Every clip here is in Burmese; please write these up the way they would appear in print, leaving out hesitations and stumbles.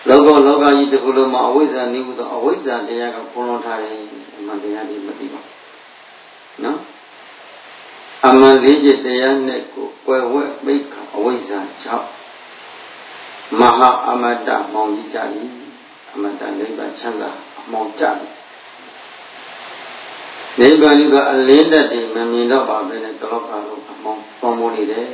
လောကကြီးတစ်ခုလုံးမှာအဝိဇ္ဇာနေဟုသောအဝိဇ္ဇာတရားကပုံလုံးထားတယ်အမှန်တရားဒီမသိပါနော်အမှန်လေးချက်တရားနဲ့ကိုကွယ်ဝဲမိခအဝိဇ္ဇာကြောင့်မဟာအမတမောင်ကြီးကြ၏အမတနိဗ္ဗာန်ချမ်းသာအမောင်ကြ၏နိဗ္ဗာန်ကအလင်းတတ်တယ်မမြင်တော့ပါပဲနဲ့တလောကလုံးအမောင်ပေါင်းမိုးနေတယ်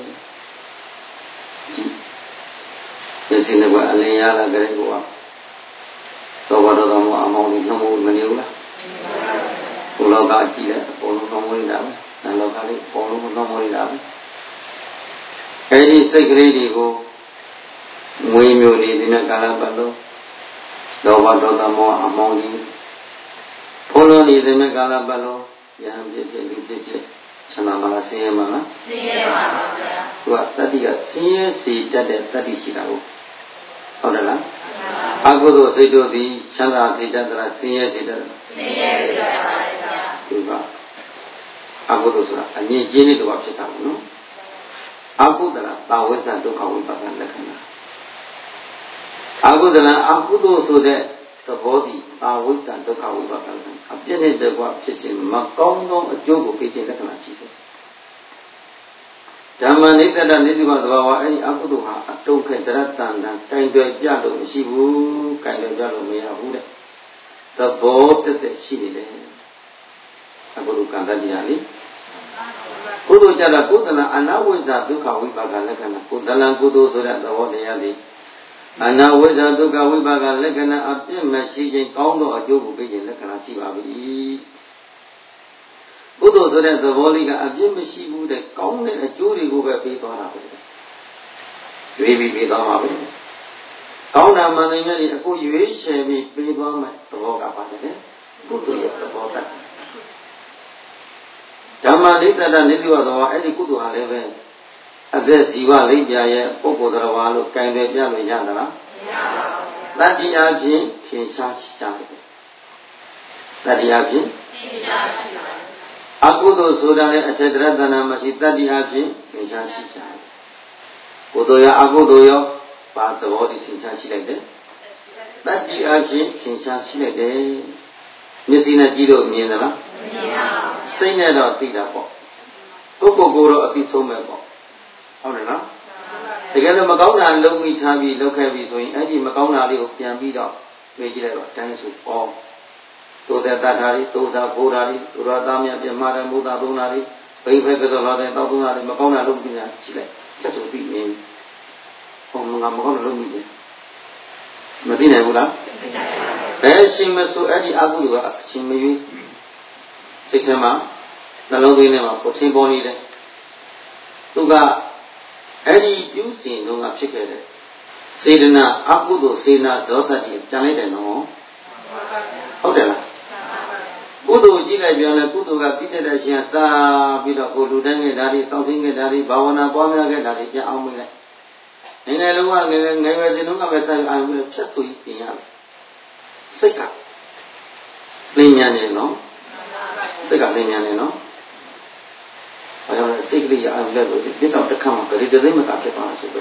ဒီစိနေကအလင်းရလာကြတဲ့ကောသောဘတော်တော်အမောင်ကြီးနှမိုးမနေဘူးလားဘုလောကကြည့်လိုက်အပေါ်လုံးနှမိုးနေတာပဲနလောကလေးပေါ်လုံးနှမိုးနေတာပဲအဲဒီစိတ်ကလေးတွေကိုမွေးမျိုးနေတဲ့ကာလပတ်လုံးသောဘတော်တော်အမောင်ကြီးဘုလုံးနေတဲ့ကာလပတ်လုံးယဟန်ဖြစ်ဖြစ်လူဖြစ်ဖြစ်ချမ်းသာမှာဆင်းရဲမှာလားဆင်းရဲပါပါဗျာသူကတတ္တိကဆင်းရဲစေတတ်တဲ့တတ္တိရှိတာဟုတ်တယ်လားအကုသိုလ်စိတ်တို့သည်ချမ်းသာစေတတ်တာဆင်းရဲစေတတ်တာဆင်းရဲစေတတ်ပါဗျာသူကအကုသိုလ်ဆိုတာအငြင်းကျင်းတဲ့တော့ဖြစ်တာပေါ့နော်အကုသလတာဝိဇ္ဇဒုက္ခဝိပါကလက္ခဏာအကုသလအကုသိုလ်ဆိုတဲ့သဘောတည်တာဝိဇ္ဇဒုက္ခဝိပါကလက္ခဏာအပြည့်နဲ့တကွဖြစ်ခြင်းမကောင်းသောအကျိုးကိုပေးခြင်းလက္ခဏာရှိတယ်ဓမ္မနိတ္တနိတိဘသဘာဝအဲ့ဒီအကုသိုလ်ဟာအတုံးခဲတရတန်တန်တိုင်တွယ်ပြလို့မရှိဘူးတိုင်တွယ်ပြလို့မရဘူးတဲ့သဘောတသက်ရှိနေတယ်အကုသိုလ်ကံတတရားလေကုသိုလ်ကြတာကုသလအနာဝိဇ္ဇဒုက္ခဝိပါကလက္ခဏာကုသလကုသိုလ်ဆိုတဲ့သဘောတရားလေးအနာဝိဇ္ဇဒုက္ခဝိပါကလက္ခဏာအပြည့်မရှိခြင်းကောင်းသောအကျိုးကိုပေးခြင်းလက္ခဏာရှိပါပြီကုသိုလ်ဆိုတဲ့သဘောလေးကအပြည့်မရှိဘူးတဲ့ကောင်းတဲ့အကျိုးတွေကိုပဲပေးသွားတာပဲရွေးပြီးပေးသွားမှာပဲကောင်းတာမှန်တယ်များဒီအခုရွေးချယ်ပြီးပေးသွားမယ်သဘောကပါတယ်ကုသိုလ်ရဲ့သဘောတတ်ဓမ္မနိတ္တနိတိဝသဘောအဲ့ဒီကုသိုလ်ဟာလည်းပဲအသက်ဇီဝလိပ်ပြရဲ့ပုဂ္ဂိုလ်တော်ဝါလို့ကင်တယ်ပြလို့ရသလားမရပါဘူးတတ္တိအချင်းထင်ရှားရှိကြတယ်တတ္တိအချင်းထင်ရှားရှိပါတယ်အကုသိုလ်ဆိုတာလည်းအထက်တရတနာမရှိတတ္တိအချင်းထင်ရှားရှိကြတယ်ကုသိုလ်ရောအကုသိုလ်ရောပါသဘောတည်ထင်ရှားရှိလိုက်တယ်တတ္တိအချင်းထင်ရှားရှိလိုက်တယ်မျက်စိနဲ့ကြည့်လို့မြင်သလားမမြင်ပါဘူးစိတ်နဲ့တော့သိတာပေါ့ကိုယ်တော့အသိဆုံးပဲပေါ့ဟုတ်တယ်နော်တကယ်လို့မကောင်းတာလုံးမိထားပြီးလုပ်ခဲ့ပြီဆိုရင်အဲ့ဒီမကောင်းတာလေးကိုပြန်ပြီးတော့ပြေးကြည့်လိုက်တော့တိုင်းစုပေါ်တိုးတဲ့တတ်တာလေးတိုးစားကိုးတာလေးသူတော်သားများပြမှားတယ်မူတာသုံးတာလေးဘိဖက်ကစောလာတဲ့တောက်သုံးတာလေးမကောင်းတာလုံးပြီးတာရှိလိုက်ချက်ဆိုပြီးမြင်ဟောငါမကောင်းတာလုံးပြီးတယ်မသိနိုင်ဘူးလားဘယ်ရှင်မဆိုအဲ့ဒီအကုသိုလ်ကအရှင်မရွေးစိတ်ထဲမှာနှလုံးသွင်းထဲမှာပေါ်ထင်းပေါ်နေတယ်သူကအဲ့ဒီပြုစဉ်တုန်းကဖြစ်ခဲ့တဲ့စေတနာအကုသိုလ်စေနာဇောတတိကြံလိုက်တယ်နော်ဟုတ်တယ်လားကုသိုလ်ကြည့်လိုက်ပြန်လဲကုသိုလ်ကတိတဲ့ရှင်စားပြီးတော့ကိုလူတိုင်းခဲ့တာတွေစောင့်သိခဲ့တာတွေဘာဝနာပွားများခဲ့တာတွေပြန်အောင်မေးလိုက်ငယ်လုံးကငယ်ပဲစဉ်တုန်းကပဲဆက်အောင်ပြီးဖြတ်ဆိုပြီးပြင်ရတယ်စိတ်ကလင်းမြန်နေနော်စိတ်ကလင်းမြန်နေနော်ဘာကြောင့်လဲစိတ်ကလေးရအောင်လဲလို့ဒီတော့တစ်ခါမှကြိတသိမ့်မကဖြစ်သွားတာဆိုပဲ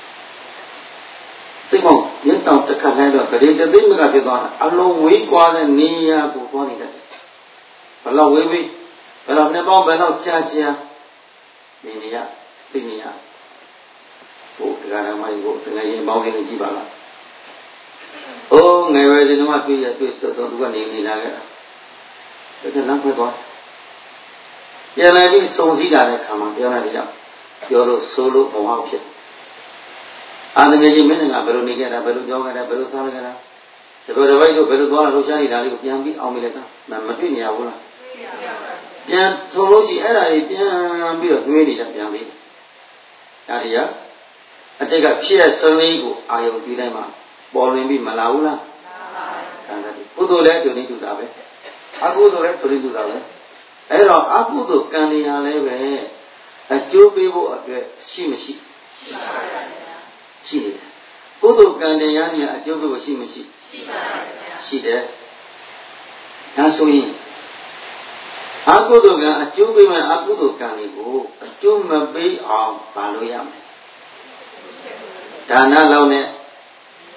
စိတ်မောင်ရတောင်တစ်ခါလဲတော့ကြိတသိမ့်မကဖြစ်သွားတာအလုံးဝေးကွာတဲ့နေရာကိုသွားနေတယ်ဘယ်လောက်ဝေးဝေးဘယ်လောက်နှစ်ပေါင်းဘယ်လောက်ကြာကြာနေနေရသိနေရဟိုတရားဓမ္မတွေကိုတကယ်ရင်ပေါင်းနေကြည့်ပါလားအိုးငယ်ပဲဒီတော့တွေ့ရတွေ့တော့သူကနေလာခဲ့တာဒါကလမ်းခွဲသွားပြန်လာပြီးစုံစည်းတာတဲ့ခါမှာပြောရတယ်ကြောင့်ပြောလို့ဆိုလို့ဘဝဖြစ်အာတကယ်ကြီးမင်းကဘယ်လိုနေခဲ့တာဘယ်လိုကြောင်းခဲ့တာဘယ်လိုစားခဲ့တာတပည့်တော်ဘိုက်တို့ဘယ်လိုသွားတာလှုပ်ရှားနေတာလေးကိုပြန်ပြီးအောင်မိလိုက်တာမတွေ့နေရဘူးလားပြန်ဆိုလို့ရှိအဲ့ဒါကြီးပြန်ပြီးတော့တွေးနေတာပြန်ပြီးဒါတွေကအတိတ်ကဖြစ်ရစံလေးကိုအာယုံပြီးတိုင်းမှာပေါ်လွင်ပြီးမလာဘူးလားမှန်ပါဘူးကုသိုလ်လည်းတူနေတူတာပဲအကုသိုလ်လည်းတူနေတူတာပဲအဲ့တော့အကုသိုလ်ကံနေရလည်းပဲအကျိုးပေးဖို့အတွက်ရှိမရှိရှိပါပါဘုရားရှိတယ်ကုသိုလ်ကံတရားကြီးအကျိုးပေးဖို့ရှိမရှိရှိပါပါဘုရားရှိတယ်ဒါဆိုရင်အကုသိုလ်ကံအကျိုးပေးမယ်အကုသိုလ်ကံတွေကိုအကျိုးမပေးအောင်ဘာလို့ရမလဲဒါနလုံးနဲ့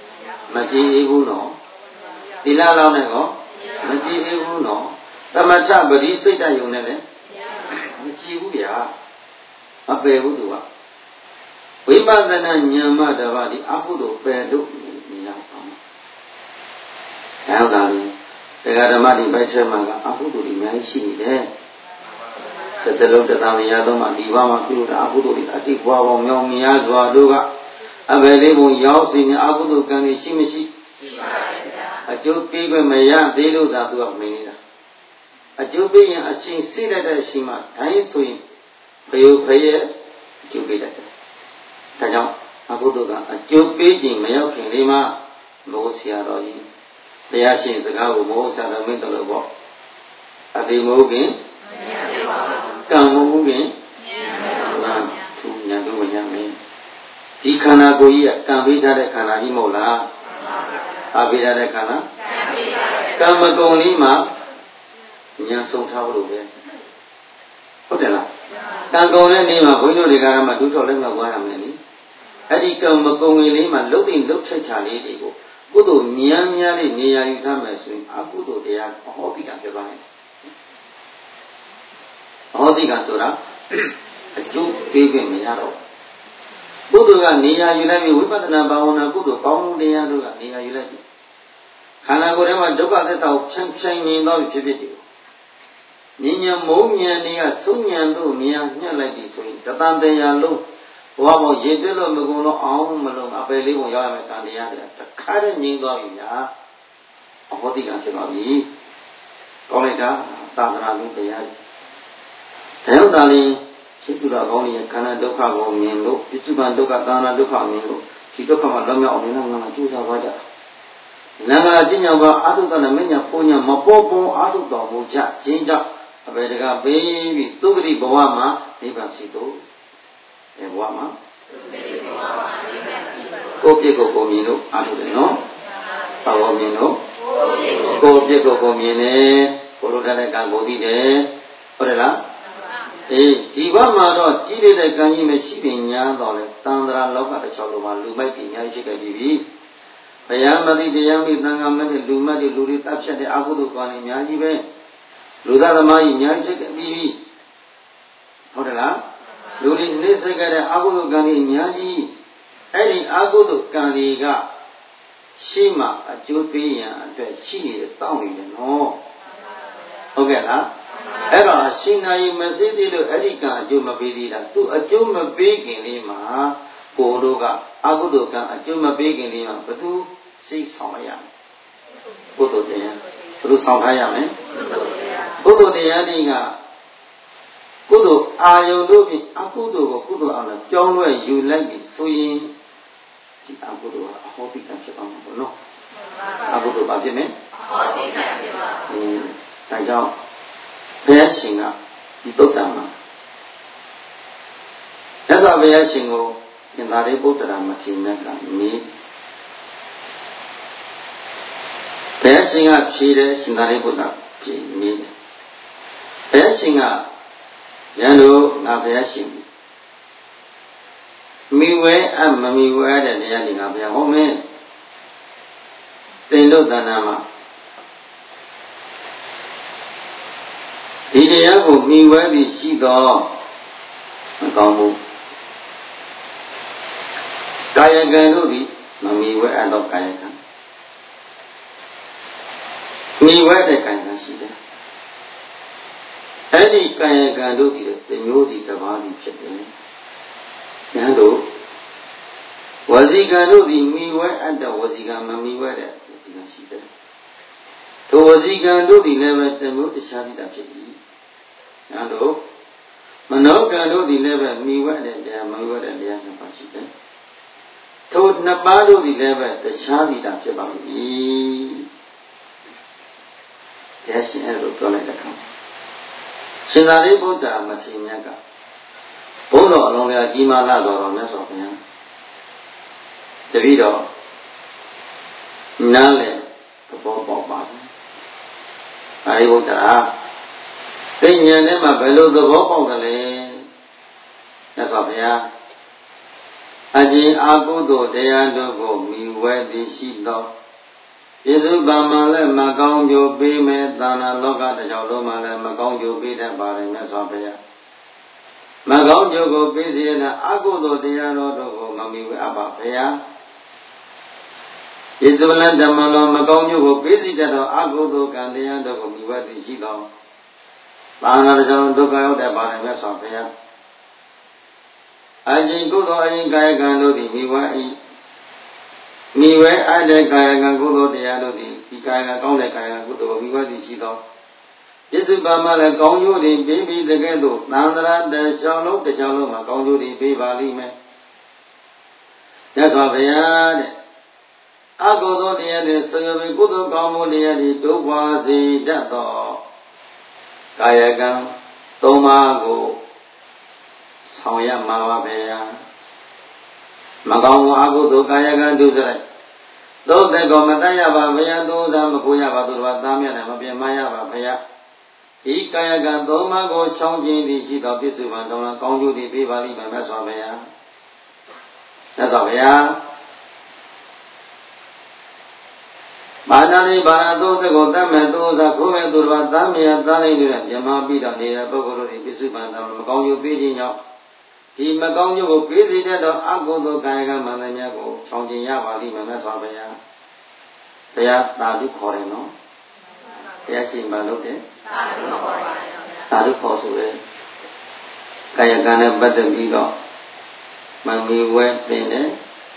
မကြည့်ဘူးနော်သီလလောက်နဲ့ကောမကြည့်ဘူးနော်သမထပရိစိတ်တယုံနဲ့လည်းမကြည့်ဘူးဗျာမပယ်ဘူးသူကဝိပဿနာဉာဏ်မှတပါးဒီအကုသိုလ်ပယ်လို့မရပါဘူး။အဲဒါလေတရားဓမ္မဒီပိုက်ထဲမှာကအကုသိုလ်တွေအများကြီးရှိနေတယ်။တစ်လုံးတစ်တန်ရတော့မှဒီဘာမှပြုတာအကုသိုလ်တွေအတိတ်ဘဝပေါင်းမြောင်များစွာတို့ကအဘယ်လေးပုံရောက်စီနေအကုသိုလ်ကံတွေရှိမရှိရှိပါဗျာ။အကျိုးပေးခွင့်မရသေးလို့သာသူကမင်းနေတာ။အကျိုးပေးရင်အရှင်စိတ်တဲ့အရှင်မှဒိုင်းဆိုရင်ဘယုဖရဲ့အကျိုးပေးတတ်တယ်။ဒါကြောင့်အကုသိုလ်ကအကျိုးပေးခြင်းမရောက်ခင်လေးမှာမိုးဆရာတော်ကြီးဘုရားရှင်စကားကိုမိုးဆရာတော်မင်းတို့လို့ပေါ့အတိမိုးခင်ကံမိုးခင်သူညာတို့ညာမင်းဒီခန္ဓာကိုယ်ကြီးကကံပေးထားတဲ့ခန္ဓာကြီးမဟုတ်လားအပေးထားတဲ့ခန္ဓာကံမကုံလေးမှာညာဆုံးထားလို့ပဲဟုတ်တယ်လားကံကုံတဲ့နေ့မှာဘုန်းကြီးတို့တွေကမှဒုထောက်လည်းမကွာရမယ်လေအဲ့ဒီကံမကုံဝင်လေးမှာလှုပ်ပြီးလှုပ်ထက်ချလေးတွေကိုကုသိုလ်မြန်းများလေးနေရာယူထားမယ်ဆိုရင်အကုသိုလ်တရားအဟောတိကဖြစ်သွားတယ်အဟောတိကဆိုတာအကျိုးပေးခွင့်မရတော့ကုသိုလ်ကနေရာယူလိုက်ပြီးဝိပဿနာဘာဝနာကုသိုလ်ကောင်းမှုတရားတို့ကနေရာယူလိုက်ပြီးခန္ဓာကိုယ်ထဲမှာဒုက္ခသစ္စာကိုဖြန့်မြင်သွားပြီဖြစ်ဖြစ်တယ်ဉာဏ်ဉာဏ်မုံဉာဏ်တွေကသုံးဉာဏ်တို့မြာညှက်လိုက်ပြီဆိုရင်တတန်တရားလုံးဘဝပေါင်းရေတွက်လို့မကုန်တော့အောင်မလို့အပယ်လေးကိုရောက်ရမယ်ကံတရားတွေတခါတည်းငြိမ်းသွားပြီညာအဟောတိကဖြစ်သွားပြီကောင်းလိုက်တာသာသနာ့လူတရားဒါရောက်တာလေရှိသူတော်ကောင်းကြီးခန္ဓာဒုက္ခကိုမြင်လို့ပြစ္ဆုတ်ဒုက္ခသာနာဒုက္ခမြင်လို့ဒီဒုက္ခမှာလွန်မြောက်အောင်လည်းငါကြိုးစားပါကြလင်္ကာကျင့်ကြံပါအာထုတော်နဲ့မညာပုံညာမပေါ်ပေါ်အာထုတော်မူကြခြင်းကြောင့်အဘယ်တကပေးပြီးသုဂတိဘဝမှာနိဗ္ဗာန်ရှိတော်ဘဝမှာကိုပြစ်ကိုမြင်လို့အာထုတယ်နော်ဘာကိုမြင်လို့ကိုပြစ်ကိုမြင်တယ်ကိုလိုတဲ့ကံကိုသိတယ်ဟုတ်တယ်လားအေးဒီဘက်မှာတော့ကြီးတဲ့ကံကြီးမရှိတင်ညာတော့လေတန်ត្រာလောကတစ်ချောင်းလုံးမှာလူမိုက်ကြီးအများကြီးဖြစ်ခဲ့ပြီဘုရားမသိတရားမိသံဃာမသိလူမတ်တွေလူတွေတပ်ဖြတ်တဲ့အကုသိုလ်ကံတွေအများကြီးပဲလူသားသမားကြီးအများကြီးဖြစ်ခဲ့ပြီဟုတ်တယ်လားလူတွေနှိမ့်ဆက်ခဲ့တဲ့အကုသိုလ်ကံတွေအများကြီးအဲ့ဒီအကုသိုလ်ကံတွေကရှိမှအကျိုးပေးရန်အတွက်ရှိနေစောင့်နေတယ်နော်ဟုတ်ကဲ့လားအဲ့တော့ရှင်နာယီမစိတိလို့အဲ့ဒီကံအကျိုးမပေးသေးတာသူအကျိုးမပေးခင်လေးမှာကိုယ်တို့ကအကုသိုလ်ကံအကျိုးမပေးခင်လေးမှာဘသူစိတ်ဆောင်ရမယ်ကုသိုလ်တရားဘသူဆောင်ထားရမယ်ကုသိုလ်တရားတွေကကုသိုလ်အာယုန်တို့ဖြင့်အကုသိုလ်ကိုကုသိုလ်အောင်လည်းပြောင်းလဲယူလိုက်ပြီဆိုရင်ဒီအကုသိုလ်ကအဟောတိကံဖြစ်ပါမှာပေါ့နော်အကုသိုလ်ဘာဖြစ်မလဲအဟောတိကံဖြစ်ပါဒါကြောင့်ဘုရားရှင်ကဒီသုတ္တံမှာမြတ်စွာဘုရားရှင်ကိုရှင်သာရိပုတ္တရာမထေရမြတ်ကမေးဘုရားရှင်ကဖြေတယ်ရှင်သာရိပုတ္တရာဖြေမေးတယ်ဘုရားရှင်ကယံတို့ငါဘုရားရှင်မိဝဲအမမိဝဲတဲ့တရားတွေငါဘုရားဟောမင်းတင်တို့တဏ္ဍာမှာဒီတရားကိုမိဝဲပြီးရှိတော့မကောင်းဘူးကာယကံတို့သည်မမိဝဲအပ်တော့ကာယကံမိဝဲတဲ့ကာယကံရှိတယ်အဲ့ဒီကာယကံတို့သည်တမျိုးစီတစ်ပါးစီဖြစ်တယ်ဉာဏ်တို့ဝစီကံတို့သည်မိဝဲအပ်တဲ့ဝစီကံမမိဝဲတဲ့ဝစီကံရှိတယ်ထိုဝစီကံတို့သည်လည်းပဲတမျိုးတခြားစီတာဖြစ်၏ဉာဏ်တို့မနောကံတို့သည်လည်းပဲမိဝဲတဲ့တရားမမိဝဲတဲ့တရားနှစ်ပါးရှိတယ်ထိုနှစ်ပါးတို့သည်လည်းပဲတခြားစီတာဖြစ်ပါ၏တရားရှင်အဲ့လိုပြောလိုက်တဲ့အခါရှင်သာရိပုတ္တရာမထေရမြတ်ကဘုန်းတော်အလုံးများကြီးမားလာတော်မြတ်စွာဘုရားတပည့်တော်နားလေသဘောပေါက်ပါဘူးသာရိပုတ္တရာသိဉာဏ်ထဲမှာဘယ်လိုသဘောပေါက်တယ်လဲမြတ်စွာဘုရားအကျဉ်အာကုသိုလ်တရားတို့ကိုမိဝဝဲသည်ရှိသောပြစ္ဆုတ်ပံမှာလည်းမကောင်းကျိုးပေးမယ်သာနာလောကတစ်ကြောင်းလုံးမှာလည်းမကောင်းကျိုးပေးတတ်ပါတယ်မြတ်စွာဘုရားမကောင်းကျိုးကိုပေးစေတဲ့အကုသိုလ်တရားတော်တို့ကိုမမီဝဲအပ်ပါဘုရားယေဇုလဓမ္မတော်မကောင်းကျိုးကိုပေးစေတတ်သောအကုသိုလ်ကံတရားတို့ကိုမိဝဲသည်ရှိသောသာနာတစ်ကြောင်းဒုက္ခရောက်တတ်ပါတယ်မြတ်စွာဘုရားအကျင့်ကုသိုလ်အရင်ကာယကံတို့သည်မိဝဲအပ်တဲ့ကာယကံကုသိုလ်တရားတို့သည်ဒီကာယကံကောင်းတဲ့ကာယကံကုသိုလ်မိဝဲသည်ရှိသောယေစုပါမှာလည်းကောင်းကျိုးတွေပေးပြီးတကယ်လို့သံဃာတန်ရှောင်းလုံးတစ်ချောင်းလုံးမှာကောင်းကျိုးတွေပေးပါလိမ့်မယ်မြတ်စွာဘုရားတဲ့အကုသိုလ်တရားတွေဆွေပြီးကုသိုလ်ကောင်းမှုတရားတွေတိုးပွားစေတတ်သောကာယကံသုံးပါးကိုဆောင်ရမှာပါဗျာမကောင်းအကုသိုလ်ကာယကံဒုစရိုက်သို့တဲ့ကောမတတ်ရပါဗျာသို့သာမကိုရပါသူတော်သားမြတ်လည်းမပြမရပါဗျာဒီကာယကံသုံးပါးကိုချောင်းကျင်းပြီးရှိသောပြစ္ဆုတ်ပံတော်လားကောင်းကျိုးတွေပေးပါလိမ့်မယ်မြတ်စွာဘုရားမြတ်စွာဘုရားဘာသာလေးဘာသာသုံးသက်ကိုတတ်မဲ့သို့သာခိုးမဲ့သူတော်သားမြတ်သားလေးတွေမြမပြီးတော့နေတဲ့ပုဂ္ဂိုလ်တို့ဒီပြစ္ဆုတ်ပံတော်မကောင်းကျိုးပေးခြင်းကြောင့်ဒီမကောင်းကျိုးကိုပေးစေတတ်သောအကုသိုလ်ကာယကံမှန်သမျှကိုချောင်ကျင်ရပါလိမ့်မယ်မြတ်စွာဘုရားဘုရားသာဓုခေါ်တယ်နော်ဘုရားရှင်ဘာလုပ်တယ်သာဓုခေါ်ပါဗျာသာဓုခေါ်ဆိုရဲကာယကံနဲ့ပတ်သက်ပြီးတော့မမီဝဲတင်တယ်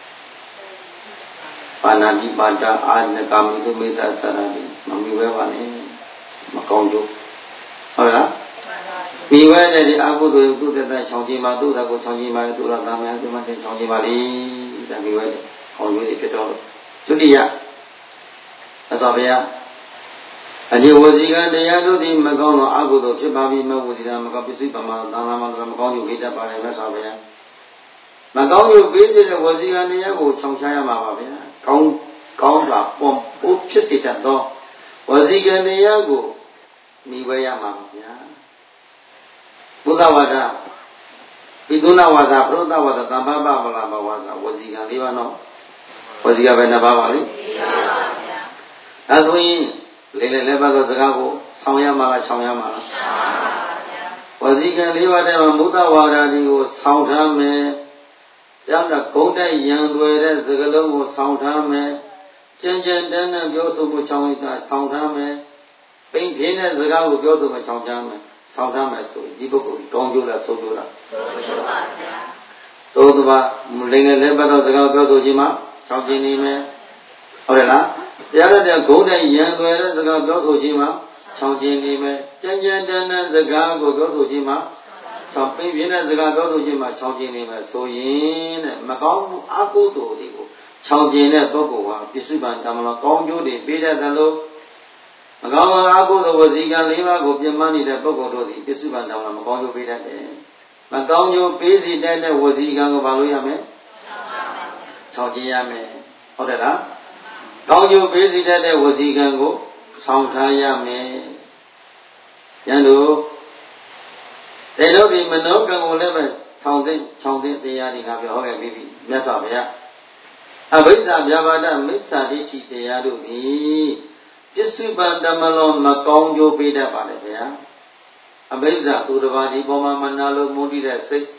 ပါဏာတိပါဒအာနကာမိတုမေသသရတိမမီဝဲပါနဲ့မကောင်းကျိုးဟုတ်လားမိဝဲတဲ့ဒီအကုသိုလ်သူတသက်ချောင်ကျင်ပါသူ့သာကိုချောင်ကျင်ပါသူတော်သားများဒီမှာချောင်ကျင်ပါလိဒါမိဝဲတဲ့ဟောမျိုးတွေဖြစ်တော့ဒုတိယအသောဘုရားအကျေဝစီကံတရားတို့သည်မကောင်းသောအကုသိုလ်ဖြစ်ပါပြီးမဝစီကံမကောင်းပစ္စည်းပမာသံဃာမှာမကောင်းကျိုးပေးတတ်ပါတယ်မြတ်စွာဘုရားမကောင်းကျိုးပေးစေတဲ့ဝစီကံတရားကိုချောင်ချရမှာပါဗျာကောင်းတာပုံပိုးဖြစ်စေတတ်သောဝစီကံတရားကိုမိဝဲရမှာပါဗျာဘုဒ္ဓဝါဒပိသုနာဝါဒပရုဒ္ဓဝါဒသံဃပပလာဘဝါဒဝစီကံ၄ပါးနော်ဝစီကံပဲနှစ်ပါးပါလေ၄ပါးပါဗျာအဲဆိုရင်လေပါသောစကားကိုဆောင်ရမှာလားဆောင်ရမှာလားဆောင်ပါပါဗျာဝစီကံ၄ပါးတဲ့မှာဘုဒ္ဓဝါဒတွေကိုဆောင်ထားမယ်ပြောင်းတော့ဂုံးတိုက်ရံသွယ်တဲ့စကားလုံးကိုဆောင်ထားမယ်ကြံတန်းပြောဆိုမှုချောင်းရတာဆောင်ထားမယ်ပိန်ပြင်းတဲ့စကားကိုပြောဆိုမှုချောင်းထားမယ်ဆောင်ထားမယ်ဆိုဒီပုဂ္ဂိုလ်ကောင်းကျိုးလားဆိုးကျိုးလားဆိုးကျိုးပါဗျာသို့သောလည်းပတ်တော့စကားပြောဆိုခြင်းမှာချောင်းကျင်နေမယ်ဟုတ်တယ်လားတရားတဲ့ဂုံးတဲ့ရံသွယ်တဲ့စကားပြောဆိုခြင်းမှာချောင်းကျင်နေမယ်ကြံတန်းစကားကိုပြောဆိုခြင်းမှာချောင်းပိန်ပြင်းတဲ့စကားပြောဆိုခြင်းမှာချောင်းကျင်နေမယ်ဆိုရင်တဲ့မကောင်းမှုအကုသိုလ်တွေကိုချောင်းကျင်တဲ့ပုဂ္ဂိုလ်ဟာပစ္စုပန်တမန်တော်ကောင်းကျိုးတွေပေးတတ်တယ်လို့မကောင်းသောအကုသိုလ်ဝစီကံ၄ပါးကိုပြမနေတဲ့ပုဂ္ဂိုလ်တို့သည်ပစ္စုပန်တောင်မှမကောင်းကျိုးပေးတတ်တယ်။မကောင်းကျိုးပေးစီတတ်တဲ့ဝစီကံကိုဘာလို့ရမလဲ။ချောင်ကျင်ရမယ်။ဟုတ်တယ်လား။ကောင်းကျိုးပေးစီတတ်တဲ့ဝစီကံကိုဆောင်ထားရမယ်။ယံတို့တေတို့ဒီမနောကံကိုလည်းပဲဆောင်သိချောင်သိတရားတွေကပြောဟောခဲ့ပြီးပြီမြတ်စွာဘုရား။အဘိဓမ္မာဗျာပါဒမိစ္ဆာဒိဋ္ဌိတရားတို့သည်ပစ္စုပန်တမလောမကောင်းကျိုးပေးတတ်ပါလေဗျာအဘိဇ္ဇသူတစ်ပါးဒီပေါ်မှာမနာလို့မုန်းတိတဲ့စိတ်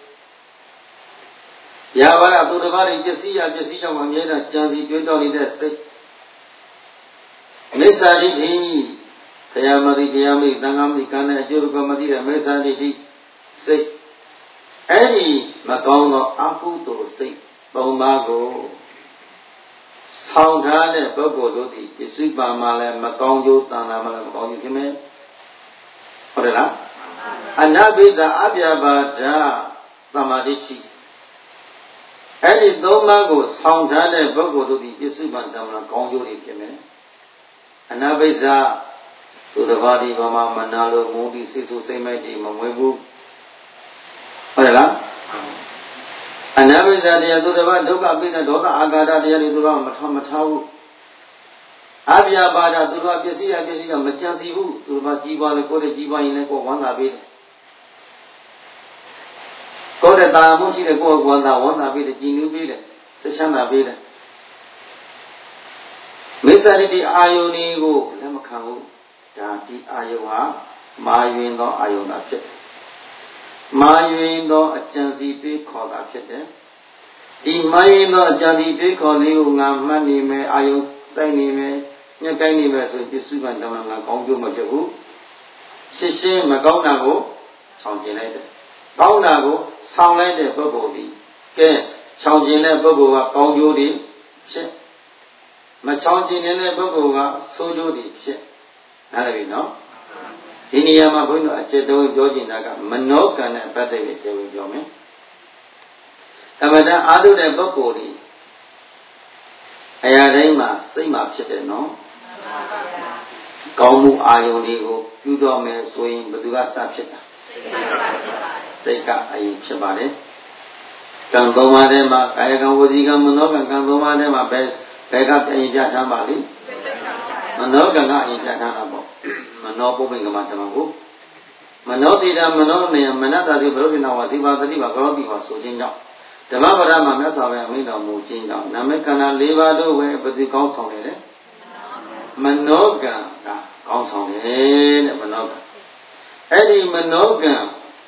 ဗျာပါဒသူတစ်ပါးဒီပစ္စည်းကြောင့်အမြဲတမ်းကြံစီတွေးတောနေတဲ့စိတ်မိစ္ဆာဒိဋ္ဌိတရားမသိတရားမိသံဃာမိကံနဲ့အကျိုးကမသိတဲ့မိစ္ဆာဒိဋ္ဌိစိတ်အဲ့ဒီမကောင်းသောအကုသိုလ်စိတ်သုံးပါးကိုဆောင်ထားတဲ့ပုဂ္ဂိုလ်တို့ဒီပစ္စုပန်မှာလည်းမကောင်းကျိုးတန်တာမှလည်းမကောင်းကျိုးဖြစ်မယ်ဟုတ်တယ်လားအနဘိဓအပြပါဒသမာဓိရှိအဲ့ဒီသုံးပါးကိုဆောင်ထားတဲ့ပုဂ္ဂိုလ်တို့ဒီပစ္စုပန်တန်မှာကောင်းကျိုးတွေဖြစ်မယ်အနဘိဓသူတစ်ပါးဒီဘာမှမနာလို့မုန်းပြီးစိတ်ဆိုးစိတ်မိုက်ဒီမမွေးဘူးဟုတ်တယ်လားအနဘိဓတရားသူတစ်ပါးဒုက္ခပိဋကဒေါသအာဃာတတရားတွေသူတစ်ပါးမထားဘူးအပြာပါဒသူတစ်ပါးပစ္စည်းကမကြံစီဘူးသူတစ်ပါးကြီးပွားလေကိုယ်တည်းကြီးပွားရင်လည်းကိုယ်ဝမ်းသာပေးတယ်ကိုယ်တည်းတာမှုရှိတယ်ကိုယ်ဝမ်းသာပေးတယ်ကြည်နူးပေးတယ်သိချမ်းသာပေးတယ်မိစ္ဆာဒိဋ္ဌိအာယုန်ကိုလက်မခံဘူးဒါဒီအာယုန်ဟာမာယွင်သောအာယုန်သာဖြစ်တယ်မာယွင်သောအကျံစီတွေးခေါ်တာဖြစ်တယ်ဒီမာယွင်သောအကျံစီတွေးခေါ်လေးကိုငါမှတ်နေမယ်အာယုန်စိုက်နေမယ်ညှက်ကိုင်းနေမယ်ဆိုပစ္စုပန်တမန်ငါကောင်းကျိုးမဖြစ်ဘူးရှင်းရှင်းမကောင်းတာကိုဆောင်ကျင်လိုက်တယ်ကောင်းတာကိုဆောင်လိုက်တဲ့ပုဂ္ဂိုလ်ဒီကဲဆောင်ကျင်တဲ့ပုဂ္ဂိုလ်ကကောင်းကျိုးတွေဖြစ်မဆောင်ကျင်တဲ့ပုဂ္ဂိုလ်ကဆိုးကျိုးတွေဖြစ်နားလည်ပြီနော်ဒီနေရာမှာဘုန်းကြီးတို့အကျဉ်းတော်ပြောချင်တာကမနောကံနဲ့ပတ်သက်ပြီးကျေဝင်ပြောမယ်ကမ္မဋ္ဌာန်းအားထုတ်တဲ့ပုဂ္ဂိုလ်ဒီအရာတိုင်းမှာစိတ်မှာဖြစ်တယ်နော်ကောင်းမှုအာယုန်တွေကိုပြုတော်မယ်ဆိုရင်ဘယ်သူကစဖြစ်တာစိတ်ကအရင်ဖြစ်ပါတယ်ကံသုံးပါးထဲမှာကာယကံဝစီကံမနောကံကံသုံးပါးထဲမှာဘယ်ကပြင်ပြထားပါလိမ့်မနောကံကအရင်ပြထားတာပေါ့မနောပုပ္ပိကမဓမ္မကိုမနောတိတာမနောနေမနတတိဘုရုဒိနာဝစီပါတိပါကရောတိပါဆိုခြင်းကြောင့်ဓမ္မပဒမှာမြတ်စွာဘုရားမိန့်တော်မူခြင်းကြောင့်နာမခန္ဓာ၄ပါးတို့ပဲပฏิကောင်းဆောင်နေတယ်မနောကံကကောင်းဆောင်တယ်တဲ့မနောကံအဲ့ဒီမနောကံ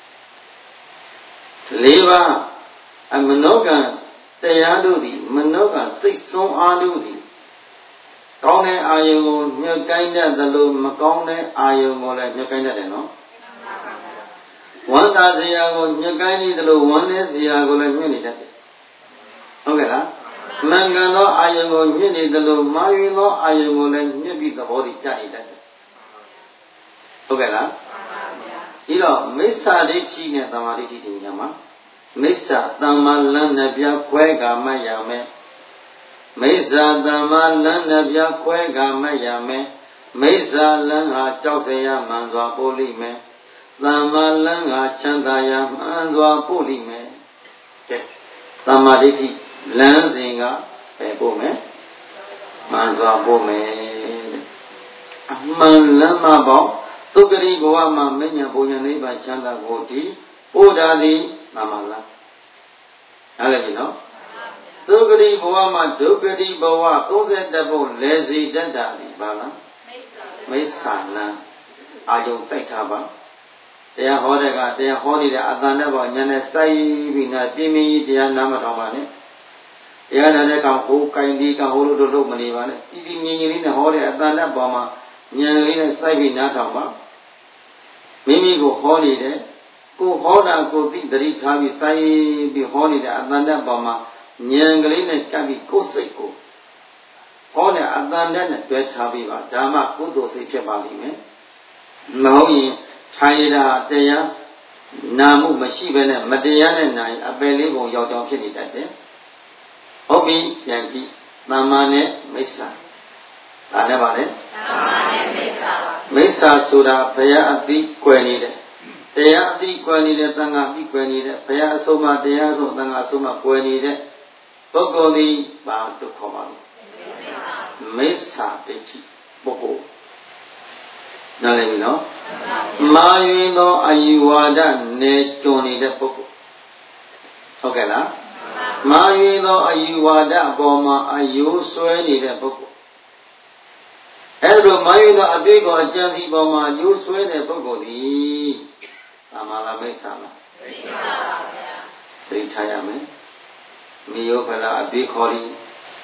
၄ပါးမနောကံတရားတို့သည်မနောကံစိတ်ဆုံးအားတို့သည်ကောင်းတဲ့အာယုံကိုညှက်ကိုင်းတတ်သလိုမကောင်းတဲ့အာယုံကိုလည်းညှက်ကိုင်းတတ်တယ်နော်ဝမ်းသာစရာကိုညှက်ကိုင်းနေသလိုဝမ်းနည်းစရာကိုလည်းညှက်နေတတ်တယ်ဟုတ်ကဲ့လားမှန်ကန်သောအာယုံကိုညှက်နေသလိုမှားယွင်းသောအာယုံကိုလည်းညှက်ပြီးသဘောတည်ကြနေတတ်တယ်ဟုတ်ကဲ့လားဒီတော့မိစ္ဆာဒိဋ္ဌိနဲ့သမာဓိဋ္ဌိတင်ကြမှာမိစ္ဆာတမ္မာလန်းနှပြခွဲကာမရမယ်မိစ္ဆာတမ္မာလန်းနှပြခွဲကာမရမယ်မိစ္ဆာလန်းဟာကြောက်စရာမှန်စွာပို့လိမ့်မယ်တမ္မာလန်းဟာချမ်းသာရာမှန်စွာပို့လိမ့်မယ်ကဲတမ္မာဒိဋ္ဌိလန်းစဉ်ကပဲပို့မယ်မှန်စွာပို့မယ်အမှန်လန်းမပေါ့သုက္ကရိဘဝမှာမဉ္ဇဉ်ဘုံဉာဏ်နိဗ္ဗာန်ချမ်းသာကိုဒီပို့တာသည်တမ္မာလန်းနားလည်ပြီနော်သုက္ကရိဘဝမှာဒုက္ခရိဘဝ32ဘုံလဲစီတတ်တာဒီဘာလားမိစ္ဆာလန်းအာယုံစိုက်ထားပါတရားဟောတဲ့ကတရားဟောနေတဲ့အတန်နဲ့ပေါ့ဉာဏ်နဲ့စိုက်ပြီးနာပြင်းပြင်းကြီးတရားနားမထောင်ပါနဲ့တရားနာတဲ့ကောင်ဟိုကိုင်ဒီကောင်ဟိုလိုတို့မနေပါနဲ့တည်တည်ငြိမ်ငြိမ်လေးနဲ့ဟောတဲ့အတန်နဲ့ပေါ်မှာဉာဏ်လေးနဲ့စိုက်ပြီးနားထောင်ပါမိမိကိုဟောနေတယ်ကိုဟောတာကိုသိတတိထားပြီးစိုက်ပြီးဟောနေတဲ့အတန်နဲ့ပေါ်မှာဉာဏ်ကလေးနဲ့ကပ်ပြီးကိုယ်စိတ်ကိုဟောတဲ့အတန်နဲ့တွဲထားပြီးပါဓမ္မကုသိုလ်စိတ်ဖြစ်ပါလိမ့်မယ်မဟုတ်ရင်ထိုင်တာတရားနာမှုမရှိဘဲနဲ့မတရားနဲ့နာရင်အပယ်လေးပုံရောက်ကြောင်းဖြစ်နေတတ်တယ်ဟုတ်ပြီပြန်ကြည့်သမ္မာနဲ့မိစ္ဆာဒါလည်းပါလေသမ္မာနဲ့မိစ္ဆာပါမိစ္ဆာဆိုတာဘုရားအသိကွယ်နေတယ်တရားအသိကွယ်နေတဲ့သံဃာအသိကွယ်နေတဲ့ဘုရားအဆုံးအမတရားအဆုံးသံဃာအဆုံးအမကွယ်နေတဲ့ပုဂ္ဂိုလ်သည်ဘာလို့ခေါ်ပါလဲမိစ္ဆာဒိဋ္ဌိပုဂ္ဂိုလ်နားလည်ပြီနော်မာယွင်သောအယူဝါဒနေကျွံနေတဲ့ပုဂ္ဂိုလ်ဟုတ်ကဲ့လားမာယွင်သောအယူဝါဒအပေါ်မှာအယိုးဆွဲနေတဲ့ပုဂ္ဂိုလ်အဲ့လိုမာယွင်သောအတွေ့အကြုံအကျဉ်းစီပေါ်မှာအယိုးဆွဲတဲ့ပုဂ္ဂိုလ်သည်သမာလားမိစ္ဆာလားမိစ္ဆာပါဗျာသိထားရမယ်မိယောဖလားအတွေ့ခေါ်သည်